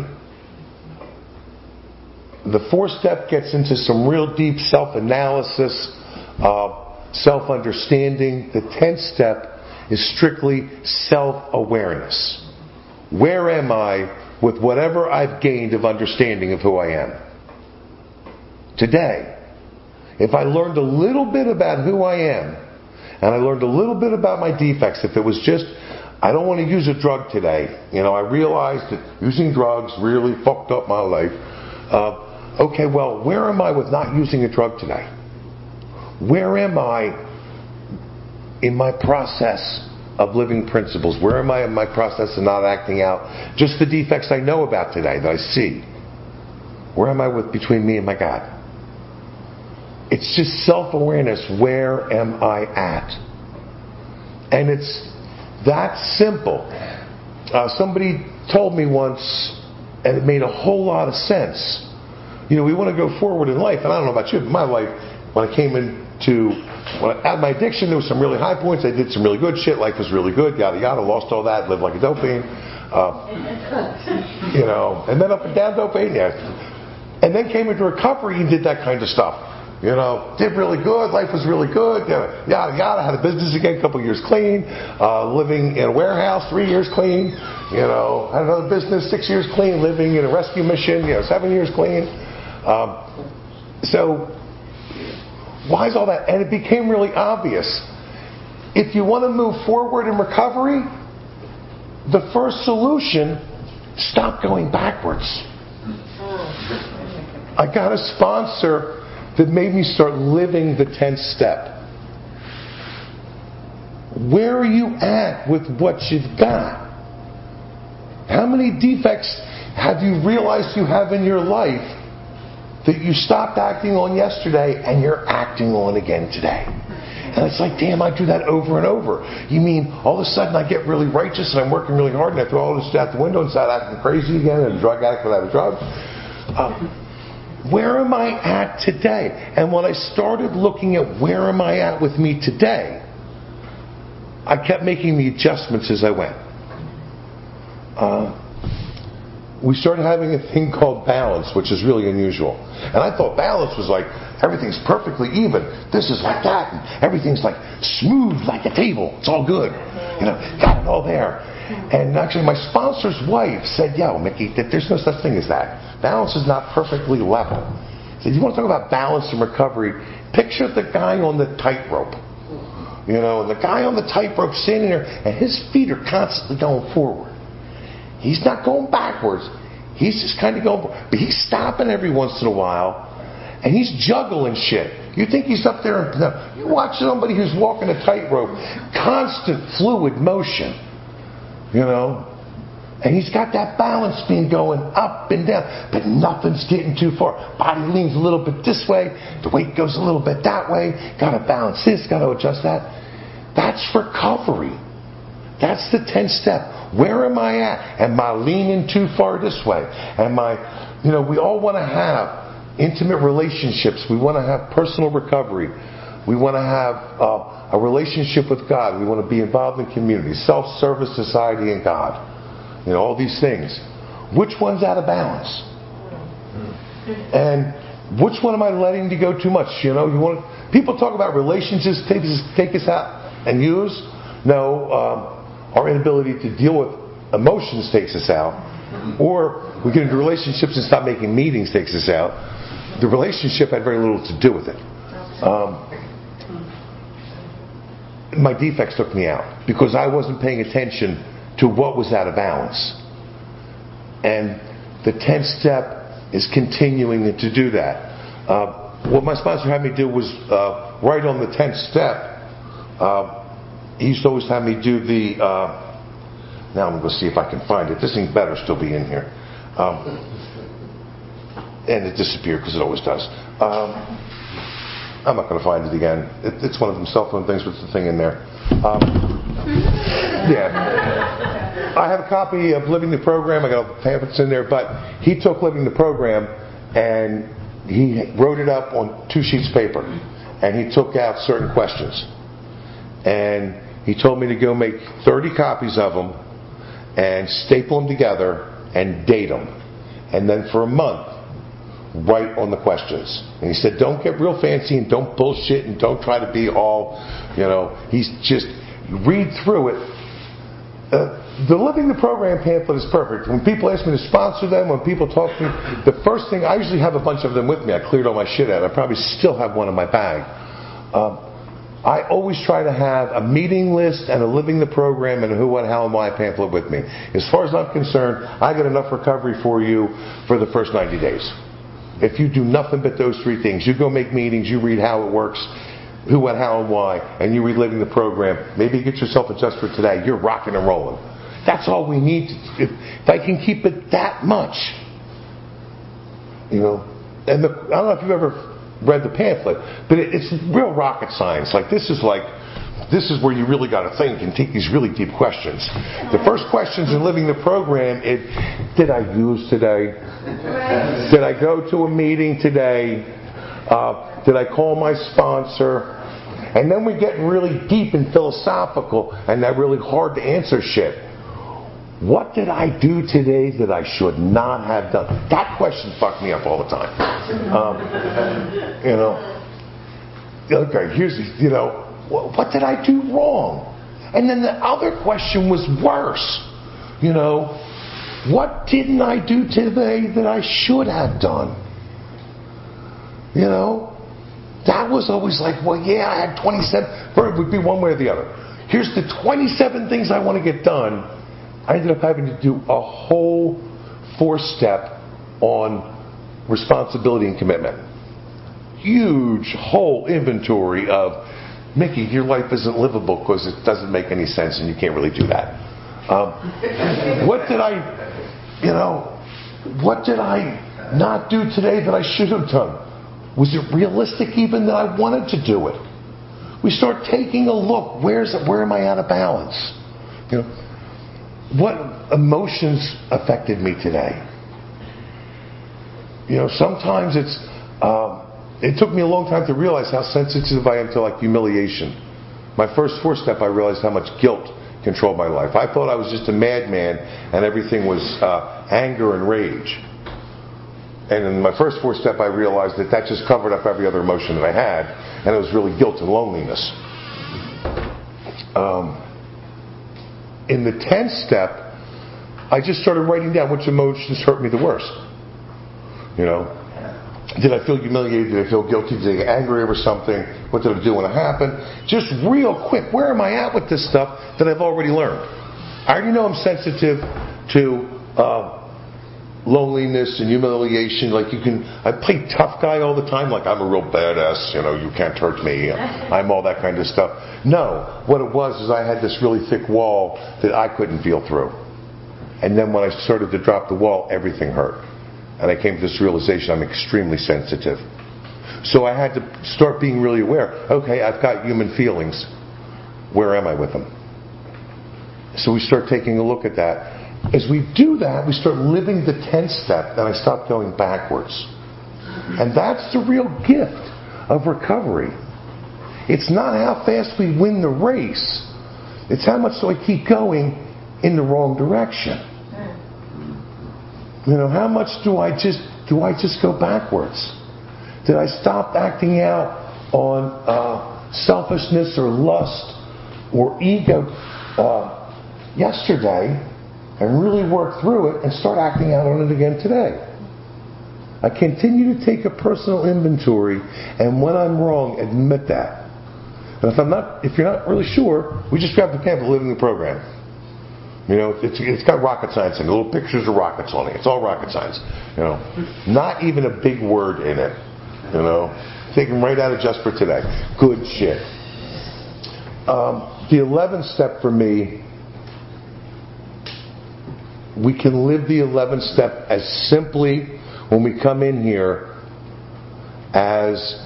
The 4th step gets into some real deep self-analysis, self-understanding. The 10th step is strictly self-awareness. Where am I with whatever I've gained of understanding of who I am? Today. If I learned a little bit about who I am, and I learned a little bit about my defects, if it was just, I don't want to use a drug today. I realized that using drugs really fucked up my life. Okay, well, where am I with not using a drug today? Where am I in my process of living principles? Where am I in my process of not acting out just the defects I know about today that I see? Where am I with between me and my God? It's just self-awareness. Where am I at? And it's that simple. Somebody told me once, and it made a whole lot of sense. We want to go forward in life, and I don't know about you, but my life, when I had my addiction, there was some really high points. I did some really good shit. Life was really good, yada yada. Lost all that, lived like a dope fiend. And then up and down dope fiend, yeah. And then came into recovery and did that kind of stuff. Did really good. Life was really good. Yada yada. Had a business again, a couple of years clean. Living in a warehouse, 3 years clean. Had another business, 6 years clean. Living in a rescue mission, 7 years clean. So why is all that? And it became really obvious. If you want to move forward in recovery, the first solution: stop going backwards. I got a sponsor that made me start living the 10th step. Where are you at with what you've got? How many defects have you realized you have in your life that you stopped acting on yesterday and you're acting on again today? And it's like, damn, I do that over and over. You mean all of a sudden I get really righteous and I'm working really hard and I throw all this out the window and start acting crazy again and a drug addict without a drug? Where am I at today? And when I started looking at where am I at with me today, I kept making the adjustments as I went. We started having a thing called balance, which is really unusual. And I thought balance was like, everything's perfectly even. This is like that. And everything's like smooth like a table. It's all good. Got it all there. And actually my sponsor's wife said, yo, Mickey, that there's no such thing as that. Balance is not perfectly level. She said, you want to talk about balance and recovery? Picture the guy on the tightrope. And the guy on the tightrope standing there, and his feet are constantly going forward. He's not going backwards. He's just kind of going forward. But he's stopping every once in a while, and he's juggling shit. You think he's up there? No. You watch somebody who's walking a tightrope, constant fluid motion. And he's got that balance beam going up and down, but nothing's getting too far. Body leans a little bit this way, the weight goes a little bit that way. Got to balance this, got to adjust that. That's recovery. That's the 10th step. Where am I at? Am I leaning too far this way? Am I, we all want to have intimate relationships. We want to have personal recovery. We want to have a relationship with God. We want to be involved in community, self-service, society, and God. All these things. Which one's out of balance? And which one am I letting to go too much? People talk about relationships take us out and use. No, our inability to deal with emotions takes us out. Or we get into relationships and stop making meetings takes us out. The relationship had very little to do with it. My defects took me out because I wasn't paying attention to what was out of balance. And the 10th step is continuing to do that. What my sponsor had me do was right on the 10th step. He used to always have me do the now I'm going to see if I can find it. This thing better still be in here. And it disappeared because it always does. I'm not going to find it again. It's one of them cell phone things with the thing in there. Yeah. I have a copy of Living the Program. I got all the pamphlets in there. But he took Living the Program and he wrote it up on 2 sheets of paper. And he took out certain questions. And he told me to go make 30 copies of them and staple them together and date them. And then for a month, write on the questions. And he said, don't get real fancy and don't bullshit and don't try to be all, he's just read through it. the Living the Program pamphlet is perfect. When people ask me to sponsor them, when people talk to me, the first thing, I usually have a bunch of them with me. I cleared all my shit out. I probably still have one in my bag. I always try to have a meeting list and a Living the Program and a who, what, how, and why pamphlet with me. As far as I'm concerned, I got enough recovery for you for the first 90 days. If you do nothing but those three things, you go make meetings, you read how it works, who, what, how, and why, and you read Living the Program, maybe you get yourself a Just for Today, you're rocking and rolling. That's all we need. If I can keep it that much, and I don't know if you've ever read the pamphlet, but it's real rocket science. This is where you really got to think and take these really deep questions. The first questions in Living the Program is, did I use today? Did I go to a meeting today? Did I call my sponsor? And then we get really deep and philosophical and that really hard to answer shit. What did I do today that I should not have done? That question fucked me up all the time. Okay, here's, what did I do wrong? And then the other question was worse. What didn't I do today that I should have done? That was always like, well, yeah, I had 27. Or it would be one way or the other. Here's the 27 things I want to get done. I ended up having to do a whole 4-step on responsibility and commitment. Huge whole inventory of, Mickey, your life isn't livable because it doesn't make any sense and you can't really do that. What did I not do today that I should have done? Was it realistic even that I wanted to do it? We start taking a look. Where am I out of balance? What emotions affected me today? Sometimes it took me a long time to realize how sensitive I am to humiliation. My first 4-step, I realized how much guilt controlled my life. I thought I was just a madman and everything was anger and rage. And in my first 4-step, I realized that just covered up every other emotion that I had, and it was really guilt and loneliness. In the 10th step, I just started writing down which emotions hurt me the worst. Did I feel humiliated? Did I feel guilty? Did I get angry over something? What did I do when it happened? Just real quick, where am I at with this stuff that I've already learned? I already know I'm sensitive to loneliness and humiliation. I play tough guy all the time, I'm a real badass, you can't hurt me, I'm all that kind of stuff. No, what it was is I had this really thick wall that I couldn't feel through. And then when I started to drop the wall, everything hurt. And I came to this realization I'm extremely sensitive. So I had to start being really aware. Okay, I've got human feelings. Where am I with them? So we start taking a look at that. As we do that, we start living the 10th step, and I stop going backwards. And that's the real gift of recovery. It's not how fast we win the race. It's how much do I keep going in the wrong direction. How much do I just go backwards? Did I stop acting out on selfishness or lust or ego yesterday and really work through it and start acting out on it again today? I continue to take a personal inventory, and when I'm wrong, admit that. And if you're not really sure, we just grab the pamphlet, Living the Program. It's got rocket science in it. Little pictures of rockets on it. It's all rocket science. Not even a big word in it. Taken right out of Just for Today. Good shit. The 11th step for me, we can live the 11th step as simply when we come in here as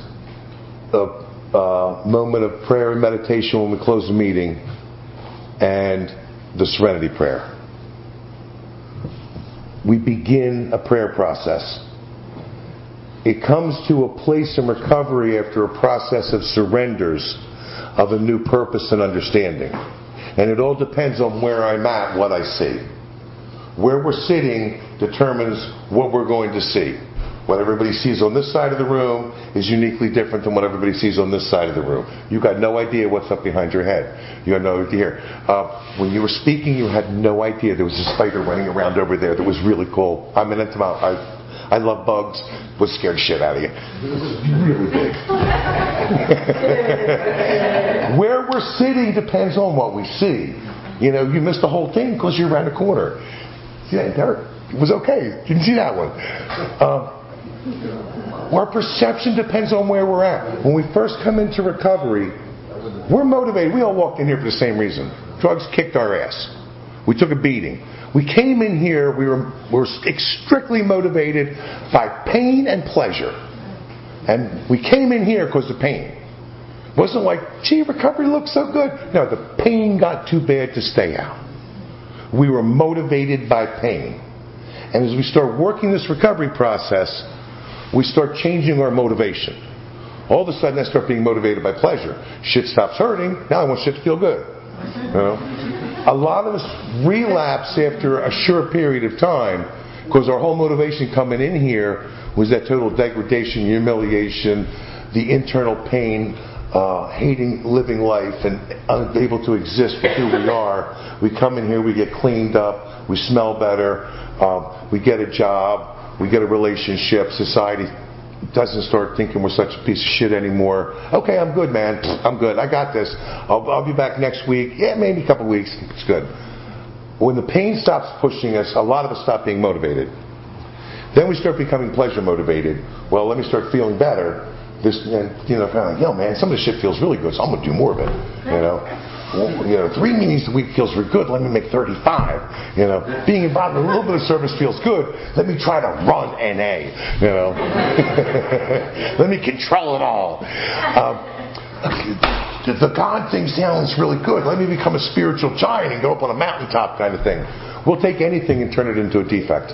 a moment of prayer and meditation when we close the meeting, and the Serenity Prayer. We begin a prayer process. It comes to a place in recovery after a process of surrenders of a new purpose and understanding. And it all depends on where I'm at, what I see. Where we're sitting determines what we're going to see. What everybody sees on this side of the room is uniquely different than what everybody sees on this side of the room. You got no idea what's up behind your head. You had no idea. When you were speaking, you had no idea there was a spider running around over there that was really cool. I'm an entomologist. I love bugs. Was scared shit out of you. It was really big. Where we're sitting depends on what we see. You know, you missed the whole thing because you're around the corner. Yeah, Derek, it was okay. Didn't see that one. Our perception depends on where we're at. When we first come into recovery, we're motivated. We all walked in here for the same reason. Drugs kicked our ass. We took a beating. We came in here, we were strictly motivated by pain and pleasure. And we came in here because of pain. It wasn't like, gee, recovery looks so good. No, the pain got too bad to stay out. We were motivated by pain. And as we start working this recovery process, we start changing our motivation. All of a sudden I start being motivated by pleasure. Shit stops hurting, now I want shit to feel good. You know? A lot of us relapse after a short period of time because our whole motivation coming in here was that total degradation, humiliation, the internal pain, hating living life and unable to exist for who we are. We come in here, we get cleaned up, we smell better, we get a job, we get a relationship, society doesn't start thinking we're such a piece of shit anymore. Okay, I'm good, man. I'm good. I got this. I'll be back next week. Yeah, maybe a couple of weeks. It's good. When the pain stops pushing us, a lot of us stop being motivated. Then we start becoming pleasure motivated. Well, let me start feeling better. This, and kind of like, yo, man, some of this shit feels really good, so I'm gonna do more of it. 3 meetings a week feels really good. Let me make 35. Being involved in a little bit of service feels good. Let me try to run NA. Let me control it all. The God thing sounds really good. Let me become a spiritual giant and go up on a mountaintop kind of thing. We'll take anything and turn it into a defect.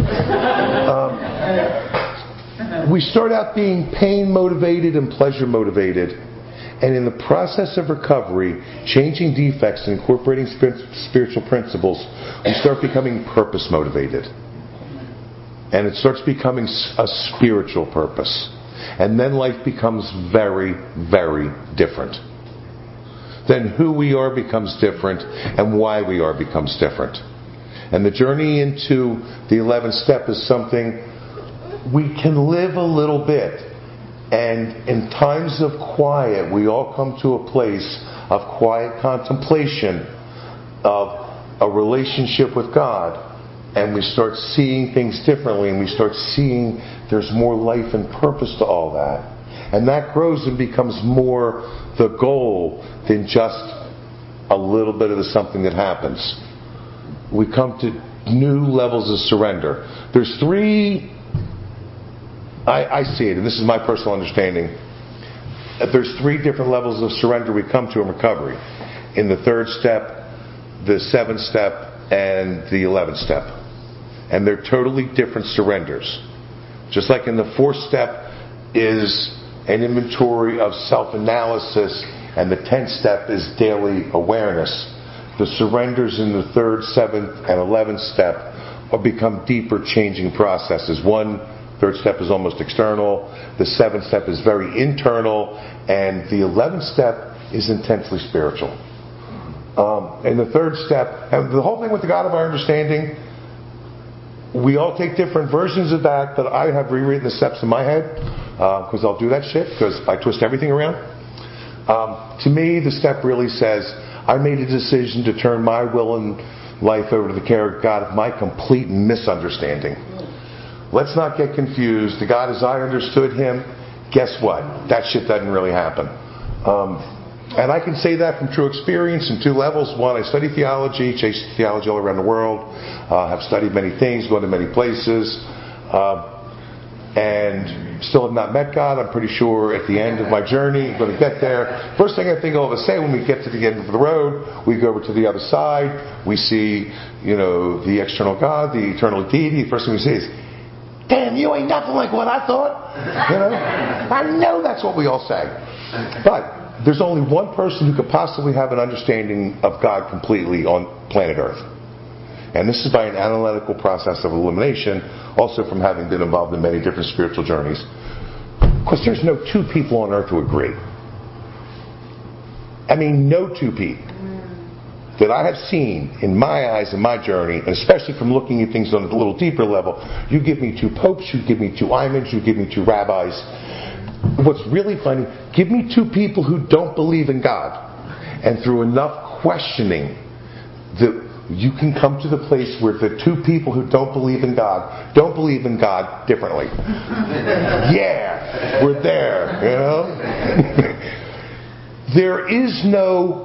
We start out being pain motivated and pleasure motivated. And in the process of recovery, changing defects and incorporating spiritual principles, we start becoming purpose motivated. And it starts becoming a spiritual purpose. And then life becomes very, very different. Then who we are becomes different, and why we are becomes different. And the journey into the 11th step is something we can live a little bit. And in times of quiet, we all come to a place of quiet contemplation of a relationship with God, and we start seeing things differently, and we start seeing there's more life and purpose to all that. And that grows and becomes more the goal than just a little bit of the something that happens. We come to new levels of surrender. There's 3... I see it, and this is my personal understanding. There's 3 different levels of surrender we come to in recovery. In the 3rd step, the 7th step, and the 11th step. And they're totally different surrenders. Just like in the 4th step is an inventory of self-analysis, and the 10th step is daily awareness. The surrenders in the 3rd, 7th, and 11th step become deeper changing processes. 3rd step is almost external. The 7th step is very internal. And the 11th step is intensely spiritual. And the 3rd step, and the whole thing with the God of our understanding, we all take different versions of that, but I have rewritten the steps in my head, because I'll do that shit, because I twist everything around. To me, the step really says, I made a decision to turn my will and life over to the care of God of my complete misunderstanding. Let's not get confused. The God as I understood Him, guess what? That shit doesn't really happen. And I can say that from true experience in 2 levels. 1, I study theology, chase theology all around the world, have studied many things, gone to many places, and still have not met God. I'm pretty sure at the end of my journey, I'm going to get there. First thing I think all of us say when we get to the end of the road, we go over to the other side, we see, the external God, the eternal deity. The first thing we say is, damn, you ain't nothing like what I thought. I know that's what we all say. But there's only one person who could possibly have an understanding of God completely on planet Earth. And this is by an analytical process of elimination, also from having been involved in many different spiritual journeys. Because there's no two people on earth who agree. I mean, no two people that I have seen in my eyes in my journey, and especially from looking at things on a little deeper level. You give me two popes, you give me two imams, you give me two rabbis. What's really funny, give me two people who don't believe in God, and through enough questioning, you can come to the place where the two people who don't believe in God differently. Yeah, we're there, you know? There is no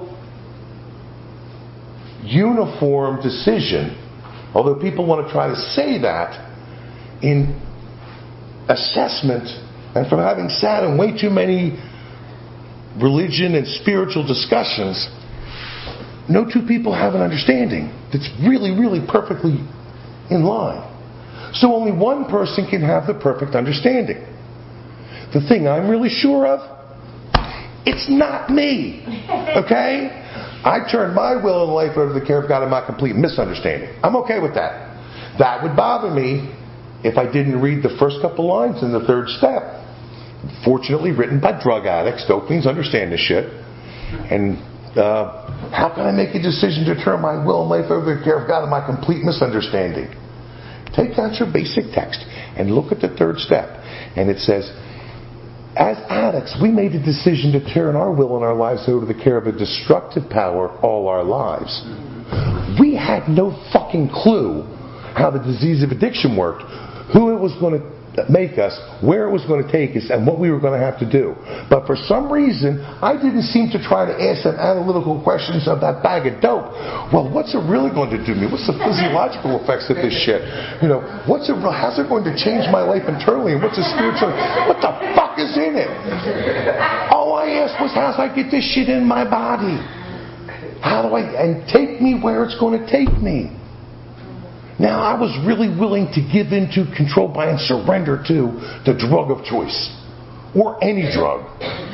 uniform decision, although people want to try to say that in assessment, and from having sat in way too many religion and spiritual discussions, no two people have an understanding that's really, really perfectly in line. So only one person can have the perfect understanding. The thing I'm really sure of, it's not me. Okay? I turned my will and life over to the care of God in my complete misunderstanding. I'm okay with that. That would bother me if I didn't read the first couple lines in the third step. Fortunately written by drug addicts. Dopings understand this shit. And how can I make a decision to turn my will and life over to the care of God in my complete misunderstanding? Take out your basic text and look at the third step. And it says, as addicts, we made a decision to turn our will and our lives over to the care of a destructive power all our lives. We had no fucking clue how the disease of addiction worked, who it was going to make us, where it was going to take us, and what we were going to have to do. But for some reason, I didn't seem to try to ask them analytical questions of that bag of dope. Well, what's it really going to do to me? What's the physiological effects of this shit? You know, how's it going to change my life internally? And what's the spiritual? What the fuck is in it? All I asked was, how do I get this shit in my body? And take me where it's going to take me. Now, I was really willing to give into, control by, and surrender to the drug of choice. Or any drug.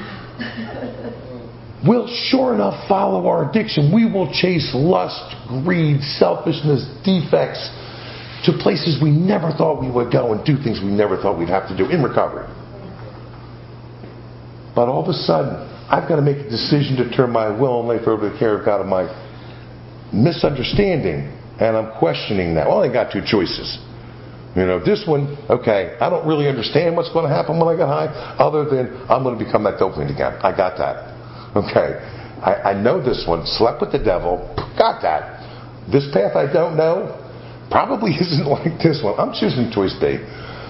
We'll sure enough follow our addiction. We will chase lust, greed, selfishness, defects to places we never thought we would go and do things we never thought we'd have to do in recovery. But all of a sudden, I've got to make a decision to turn my will and life over to the care of God of my misunderstanding. And I'm questioning that. Well, I got two choices. You know, this one, okay, I don't really understand what's going to happen when I get high, other than I'm going to become that dopeling again. I got that. Okay. I know this one. Slept with the devil. Got that. This path I don't know probably isn't like this one. I'm choosing choice B.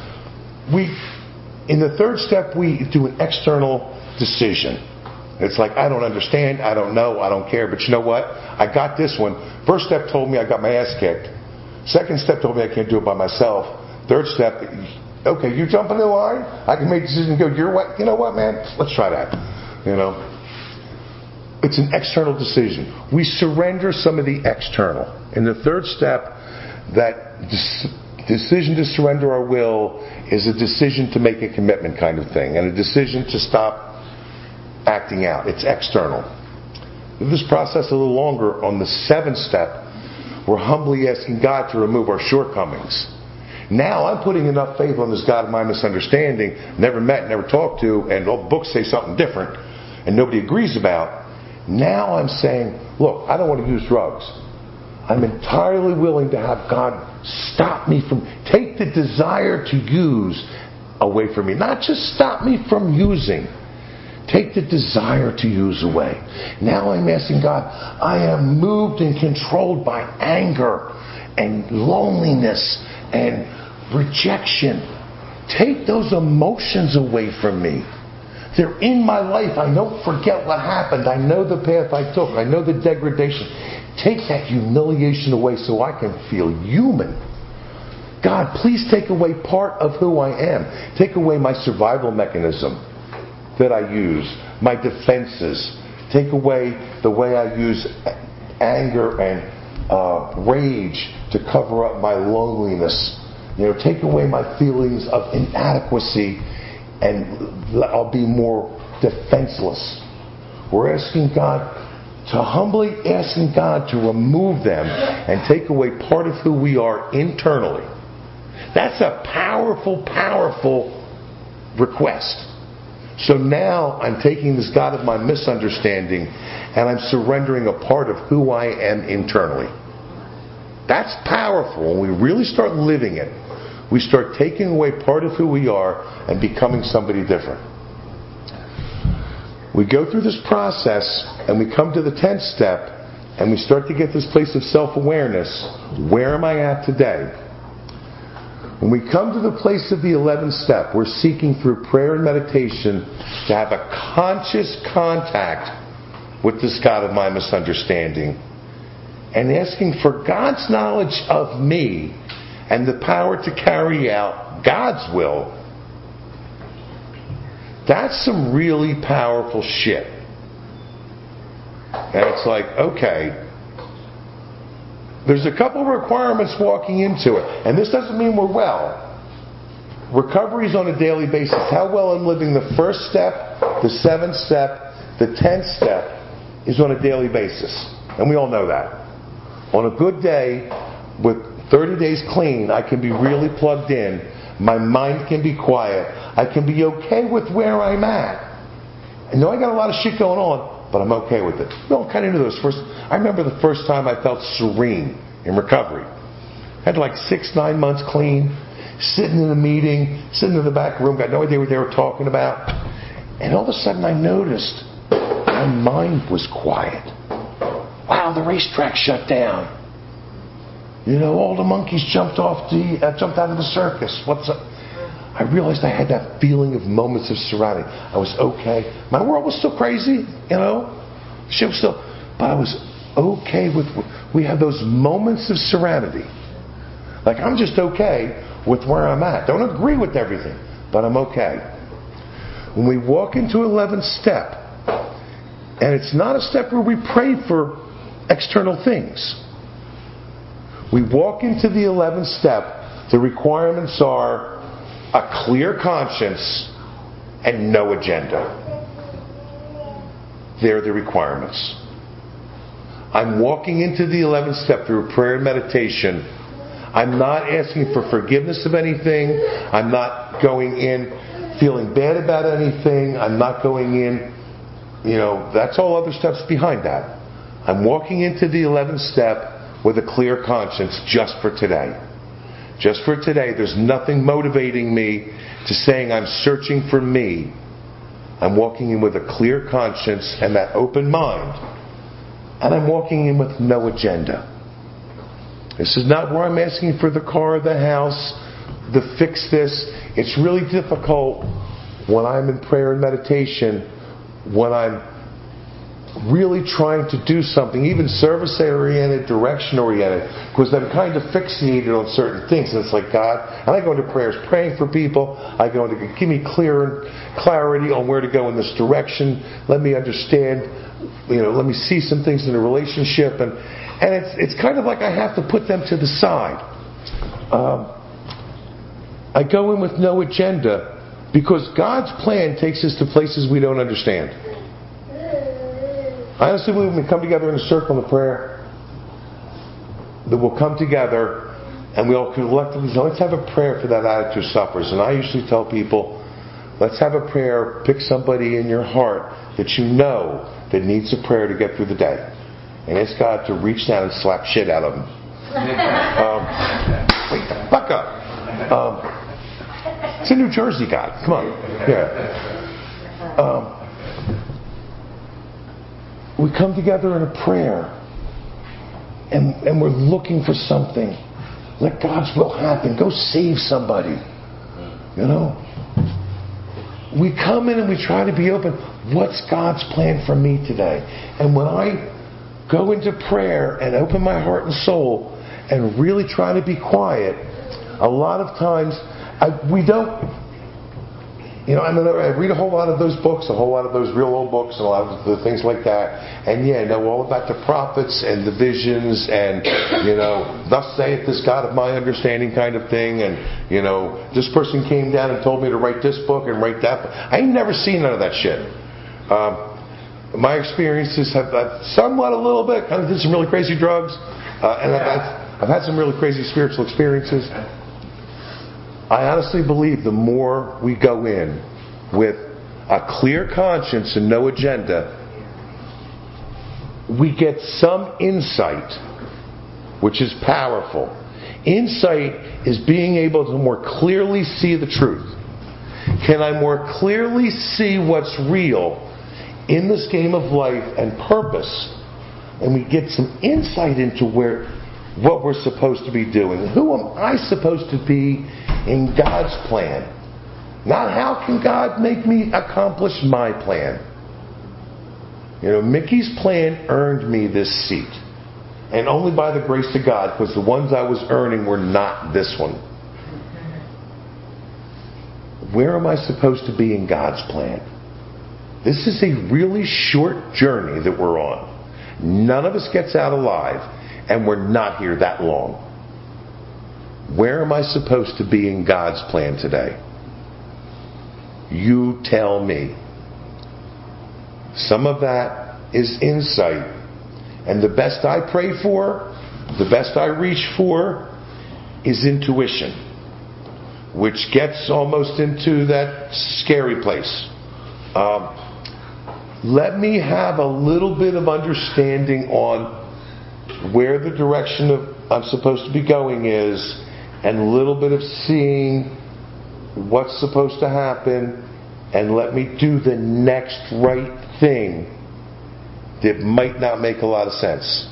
In the third step, we do an external decision. It's like, I don't understand, I don't know, I don't care, but you know what? I got this one. First step told me I got my ass kicked. Second step told me I can't do it by myself. Third step, okay, you jump in the line, I can make a decision and go your way. You know what, man? Let's try that. You know? It's an external decision. We surrender some of the external. In the third step, that decision to surrender our will is a decision to make a commitment kind of thing, and a decision to stop acting out. It's external. This process a little longer. On the seventh step, we're humbly asking God to remove our shortcomings. Now I'm putting enough faith on this God of my misunderstanding, never met, never talked to, and all the books say something different, and nobody agrees about. Now I'm saying, look, I don't want to use drugs. I'm entirely willing to have God stop me from, take the desire to use away from me. Not just stop me from using. Take the desire to use away. Now I'm asking God, I am moved and controlled by anger and loneliness and rejection. Take those emotions away from me. They're in my life. I don't forget what happened. I know the path I took. I know the degradation. Take that humiliation away so I can feel human. God, please take away part of who I am. Take away my survival mechanism that I use, my defenses. Take away the way I use anger and rage to cover up my loneliness. You know, take away my feelings of inadequacy, and I'll be more defenseless. We're asking God to humbly asking God to remove them and take away part of who we are internally. That's a powerful, powerful request. So now I'm taking this God of my misunderstanding and I'm surrendering a part of who I am internally. That's powerful. When we really start living it, we start taking away part of who we are and becoming somebody different. We go through this process and we come to the 10th step and we start to get this place of self-awareness. Where am I at today? When we come to the place of the 11th step, we're seeking through prayer and meditation to have a conscious contact with this God of my misunderstanding and asking for God's knowledge of me and the power to carry out God's will. That's some really powerful shit. And it's like, okay, there's a couple of requirements walking into it. And this doesn't mean we're well. Recovery is on a daily basis. How well I'm living the first step, the 7th step, the 10th step is on a daily basis. And we all know that. On a good day, with 30 days clean, I can be really plugged in. My mind can be quiet. I can be okay with where I'm at. I know I got a lot of shit going on, but I'm okay with it. We all kind of knew those first. I remember the first time I felt serene in recovery. I had like 6-9 months clean, sitting in a meeting, sitting in the back room, got no idea what they were talking about. And all of a sudden I noticed my mind was quiet. Wow, the racetrack shut down. You know, all the monkeys jumped out of the circus. What's up? I realized I had that feeling of moments of serenity. I was okay. My world was still crazy, you know. Shit was still, but I was okay with. We have those moments of serenity. Like I'm just okay with where I'm at. Don't agree with everything, but I'm okay. When we walk into 11th step, and it's not a step where we pray for external things. We walk into the 11th step, the requirements are a clear conscience and no agenda. They're the requirements. I'm walking into the 11th step through prayer and meditation. I'm not asking for forgiveness of anything. I'm not going in feeling bad about anything. I'm not going in, that's all other steps behind that. I'm walking into the 11th step with a clear conscience just for today. Just for today. There's nothing motivating me to saying I'm searching for me. I'm walking in with a clear conscience and that open mind. And I'm walking in with no agenda. This is not where I'm asking for the car, the house, the fix this. It's really difficult when I'm in prayer and meditation, when I'm really trying to do something, even service-oriented, direction-oriented, because I'm kind of fixated on certain things. And it's like, God, and I go into prayers praying for people. I go into, give me clarity on where to go in this direction. Let me understand, let me see some things in a relationship. And it's kind of like I have to put them to the side. I go in with no agenda because God's plan takes us to places we don't understand. I honestly believe when we come together in a circle of prayer, that we'll come together and we'll collectively say, let's have a prayer for that attitude of sufferers. And I usually tell people, let's have a prayer, pick somebody in your heart that you know that needs a prayer to get through the day. And ask God to reach down and slap shit out of them. Wait the fuck up. It's a New Jersey guy. Come on. Yeah. We come together in a prayer and we're looking for something. Let God's will happen. Go save somebody. We come in and we try to be open. What's God's plan for me today? And when I go into prayer and open my heart and soul and really try to be quiet, a lot of times we don't. I read a whole lot of those books, a whole lot of those real old books, and a lot of the things like that. And I know all about the prophets and the visions and, thus saith this God of my understanding kind of thing. And, this person came down and told me to write this book and write that book. I ain't never seen none of that shit. my experiences have somewhat a little bit, kind of did some really crazy drugs, and I've had some really crazy spiritual experiences. I honestly believe the more we go in with a clear conscience and no agenda, we get some insight, which is powerful. Insight is being able to more clearly see the truth. Can I more clearly see what's real in this game of life and purpose? And we get some insight into what we're supposed to be doing. Who am I supposed to be in God's plan? Not how can God make me accomplish my plan. Mickey's plan earned me this seat. And only by the grace of God, because the ones I was earning were not this one. Where am I supposed to be in God's plan? This is a really short journey that we're on. None of us gets out alive, and we're not here that long. Where am I supposed to be in God's plan today? You tell me. Some of that is insight. And the best I pray for, the best I reach for, is intuition, which gets almost into that scary place. Let me have a little bit of understanding on where the direction I'm supposed to be going is, and a little bit of seeing what's supposed to happen, and let me do the next right thing that might not make a lot of sense.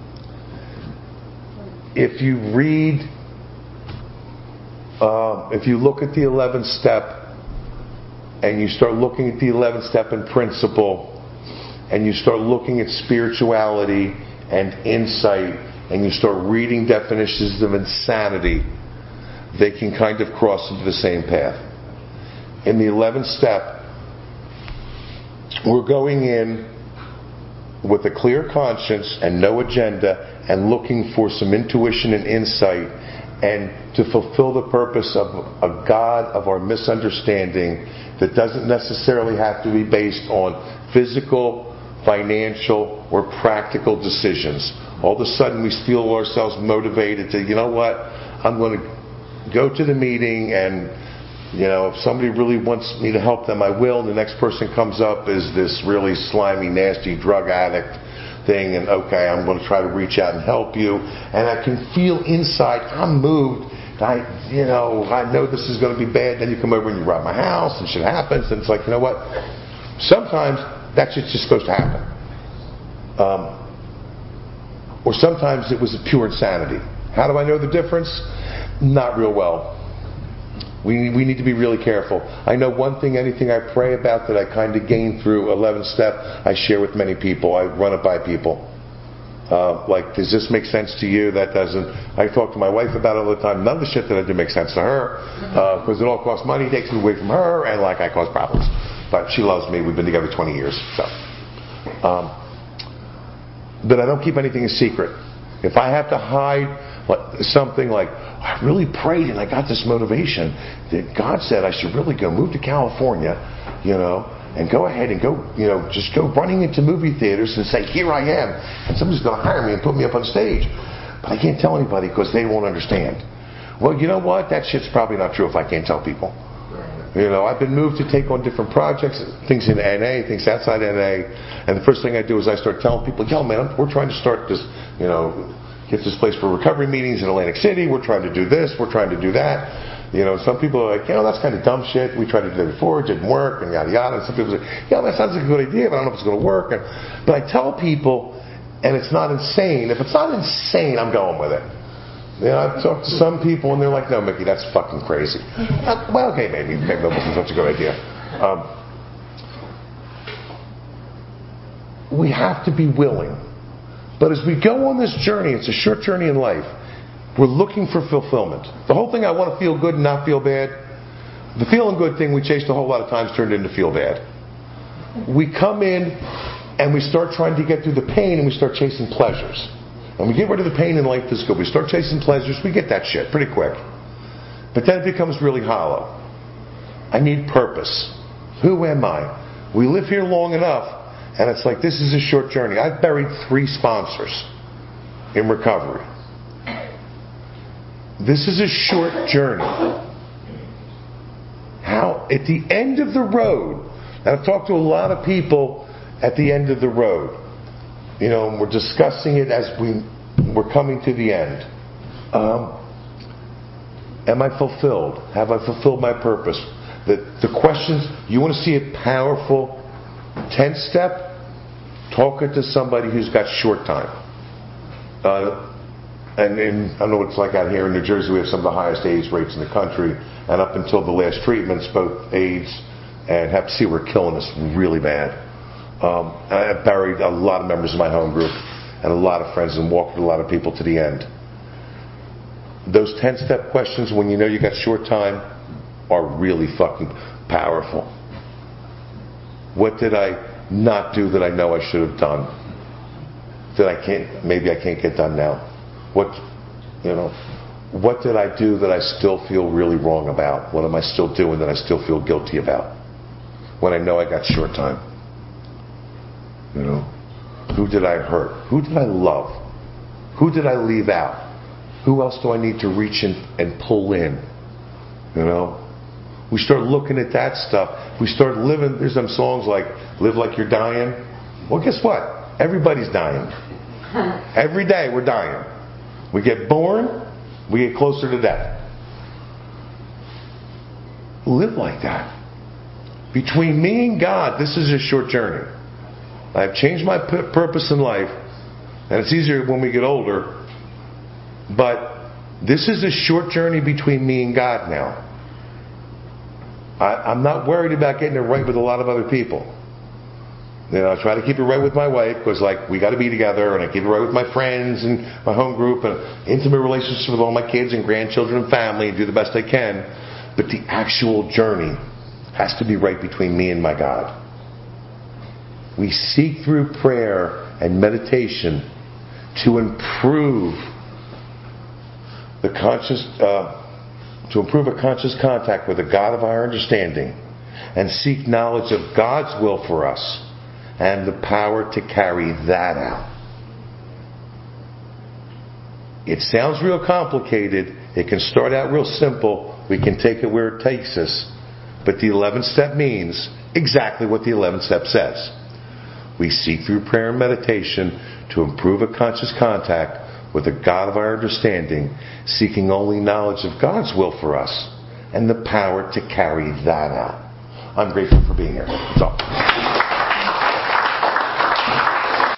If you read, if you look at the 11th step, and you start looking at the 11th step in principle, and you start looking at spirituality and insight, and you start reading definitions of insanity, they can kind of cross into the same path. In the 11th step, we're going in with a clear conscience and no agenda, and looking for some intuition and insight, and to fulfill the purpose of a God of our misunderstanding that doesn't necessarily have to be based on physical, financial, or practical decisions. All of a sudden we feel ourselves motivated to, I'm going to go to the meeting, and if somebody really wants me to help them, I will. And the next person comes up is this really slimy, nasty drug addict thing, and okay, I'm going to try to reach out and help you. And I can feel inside, I'm moved. I know this is going to be bad. Then you come over and you rob my house, and shit happens. And it's like, what? Sometimes that shit's just supposed to happen. Or sometimes it was pure insanity. How do I know the difference? Not real well. We need to be really careful. I know one thing, anything I pray about that I kind of gain through 11th step, I share with many people. I run it by people. Does this make sense to you? That doesn't. I talk to my wife about it all the time. None of the shit that I do makes sense to her, because it all costs money, takes me away from her, and I cause problems. But she loves me. We've been together 20 years. So, but I don't keep anything a secret. If I have to hide something like, I really prayed and I got this motivation that God said I should really go move to California, and go ahead and go, just go running into movie theaters and say, here I am, and somebody's going to hire me and put me up on stage. But I can't tell anybody because they won't understand. Well, you know what? That shit's probably not true if I can't tell people. I've been moved to take on different projects, things in NA, things outside NA, and the first thing I do is I start telling people, man, we're trying to start this, get this place for recovery meetings in Atlantic City. We're trying to do this. We're trying to do that. Some people are like, that's kind of dumb shit. We tried to do that before. It didn't work, and yada yada. And some people say, that sounds like a good idea, but I don't know if it's going to work. But I tell people, and it's not insane. If it's not insane, I'm going with it. I've talked to some people, and they're like, no, Mickey, that's fucking crazy. Well, okay, maybe that wasn't such a good idea. We have to be willing. But as we go on this journey, it's a short journey in life, we're looking for fulfillment. The whole thing, I want to feel good and not feel bad. The feeling good thing we chased a whole lot of times turned into feel bad. We come in and we start trying to get through the pain, and we start chasing pleasures. And we get rid of the pain, and life is good. We start chasing pleasures, we get that shit pretty quick. But then it becomes really hollow. I need purpose. Who am I? We live here long enough, And it's like, this is a short journey. I've buried 3 sponsors in recovery. This is a short journey. How, at the end of the road, and I've talked to a lot of people at the end of the road, and we're discussing it as we're coming to the end. Am I fulfilled? Have I fulfilled my purpose? The questions, you want to see a powerful 10th step? Talking to somebody who's got short time. And I know what it's like out here in New Jersey. We have some of the highest AIDS rates in the country. And up until the last treatments, both AIDS and Hep C were killing us really bad. I buried a lot of members of my home group and a lot of friends and walked with a lot of people to the end. Those 10-step questions, when you know you got short time, are really fucking powerful. What did I not do that I know I should have done? Maybe I can't get done now. What did I do that I still feel really wrong about? What am I still doing that I still feel guilty about? When I know I got short time. Who did I hurt? Who did I love? Who did I leave out? Who else do I need to reach in and pull in? We start looking at that stuff. We start living. There's some songs like "Live Like You're Dying." Well, guess what? Everybody's dying. Every day we're dying. We get born, we get closer to death. Live like that. Between me and God, this is a short journey. I've changed my purpose in life, and it's easier when we get older. But this is a short journey between me and God now. I'm not worried about getting it right with a lot of other people. I try to keep it right with my wife because, we got to be together, and I keep it right with my friends and my home group and intimate relationships with all my kids and grandchildren and family, and do the best I can. But the actual journey has to be right between me and my God. We seek through prayer and meditation to improve a conscious contact with the God of our understanding, and seek knowledge of God's will for us and the power to carry that out. It sounds real complicated. It can start out real simple. We can take it where it takes us. But the 11th step means exactly what the 11th step says. We seek through prayer and meditation to improve a conscious contact with the God of our understanding, seeking only knowledge of God's will for us and the power to carry that out. I'm grateful for being here. That's all.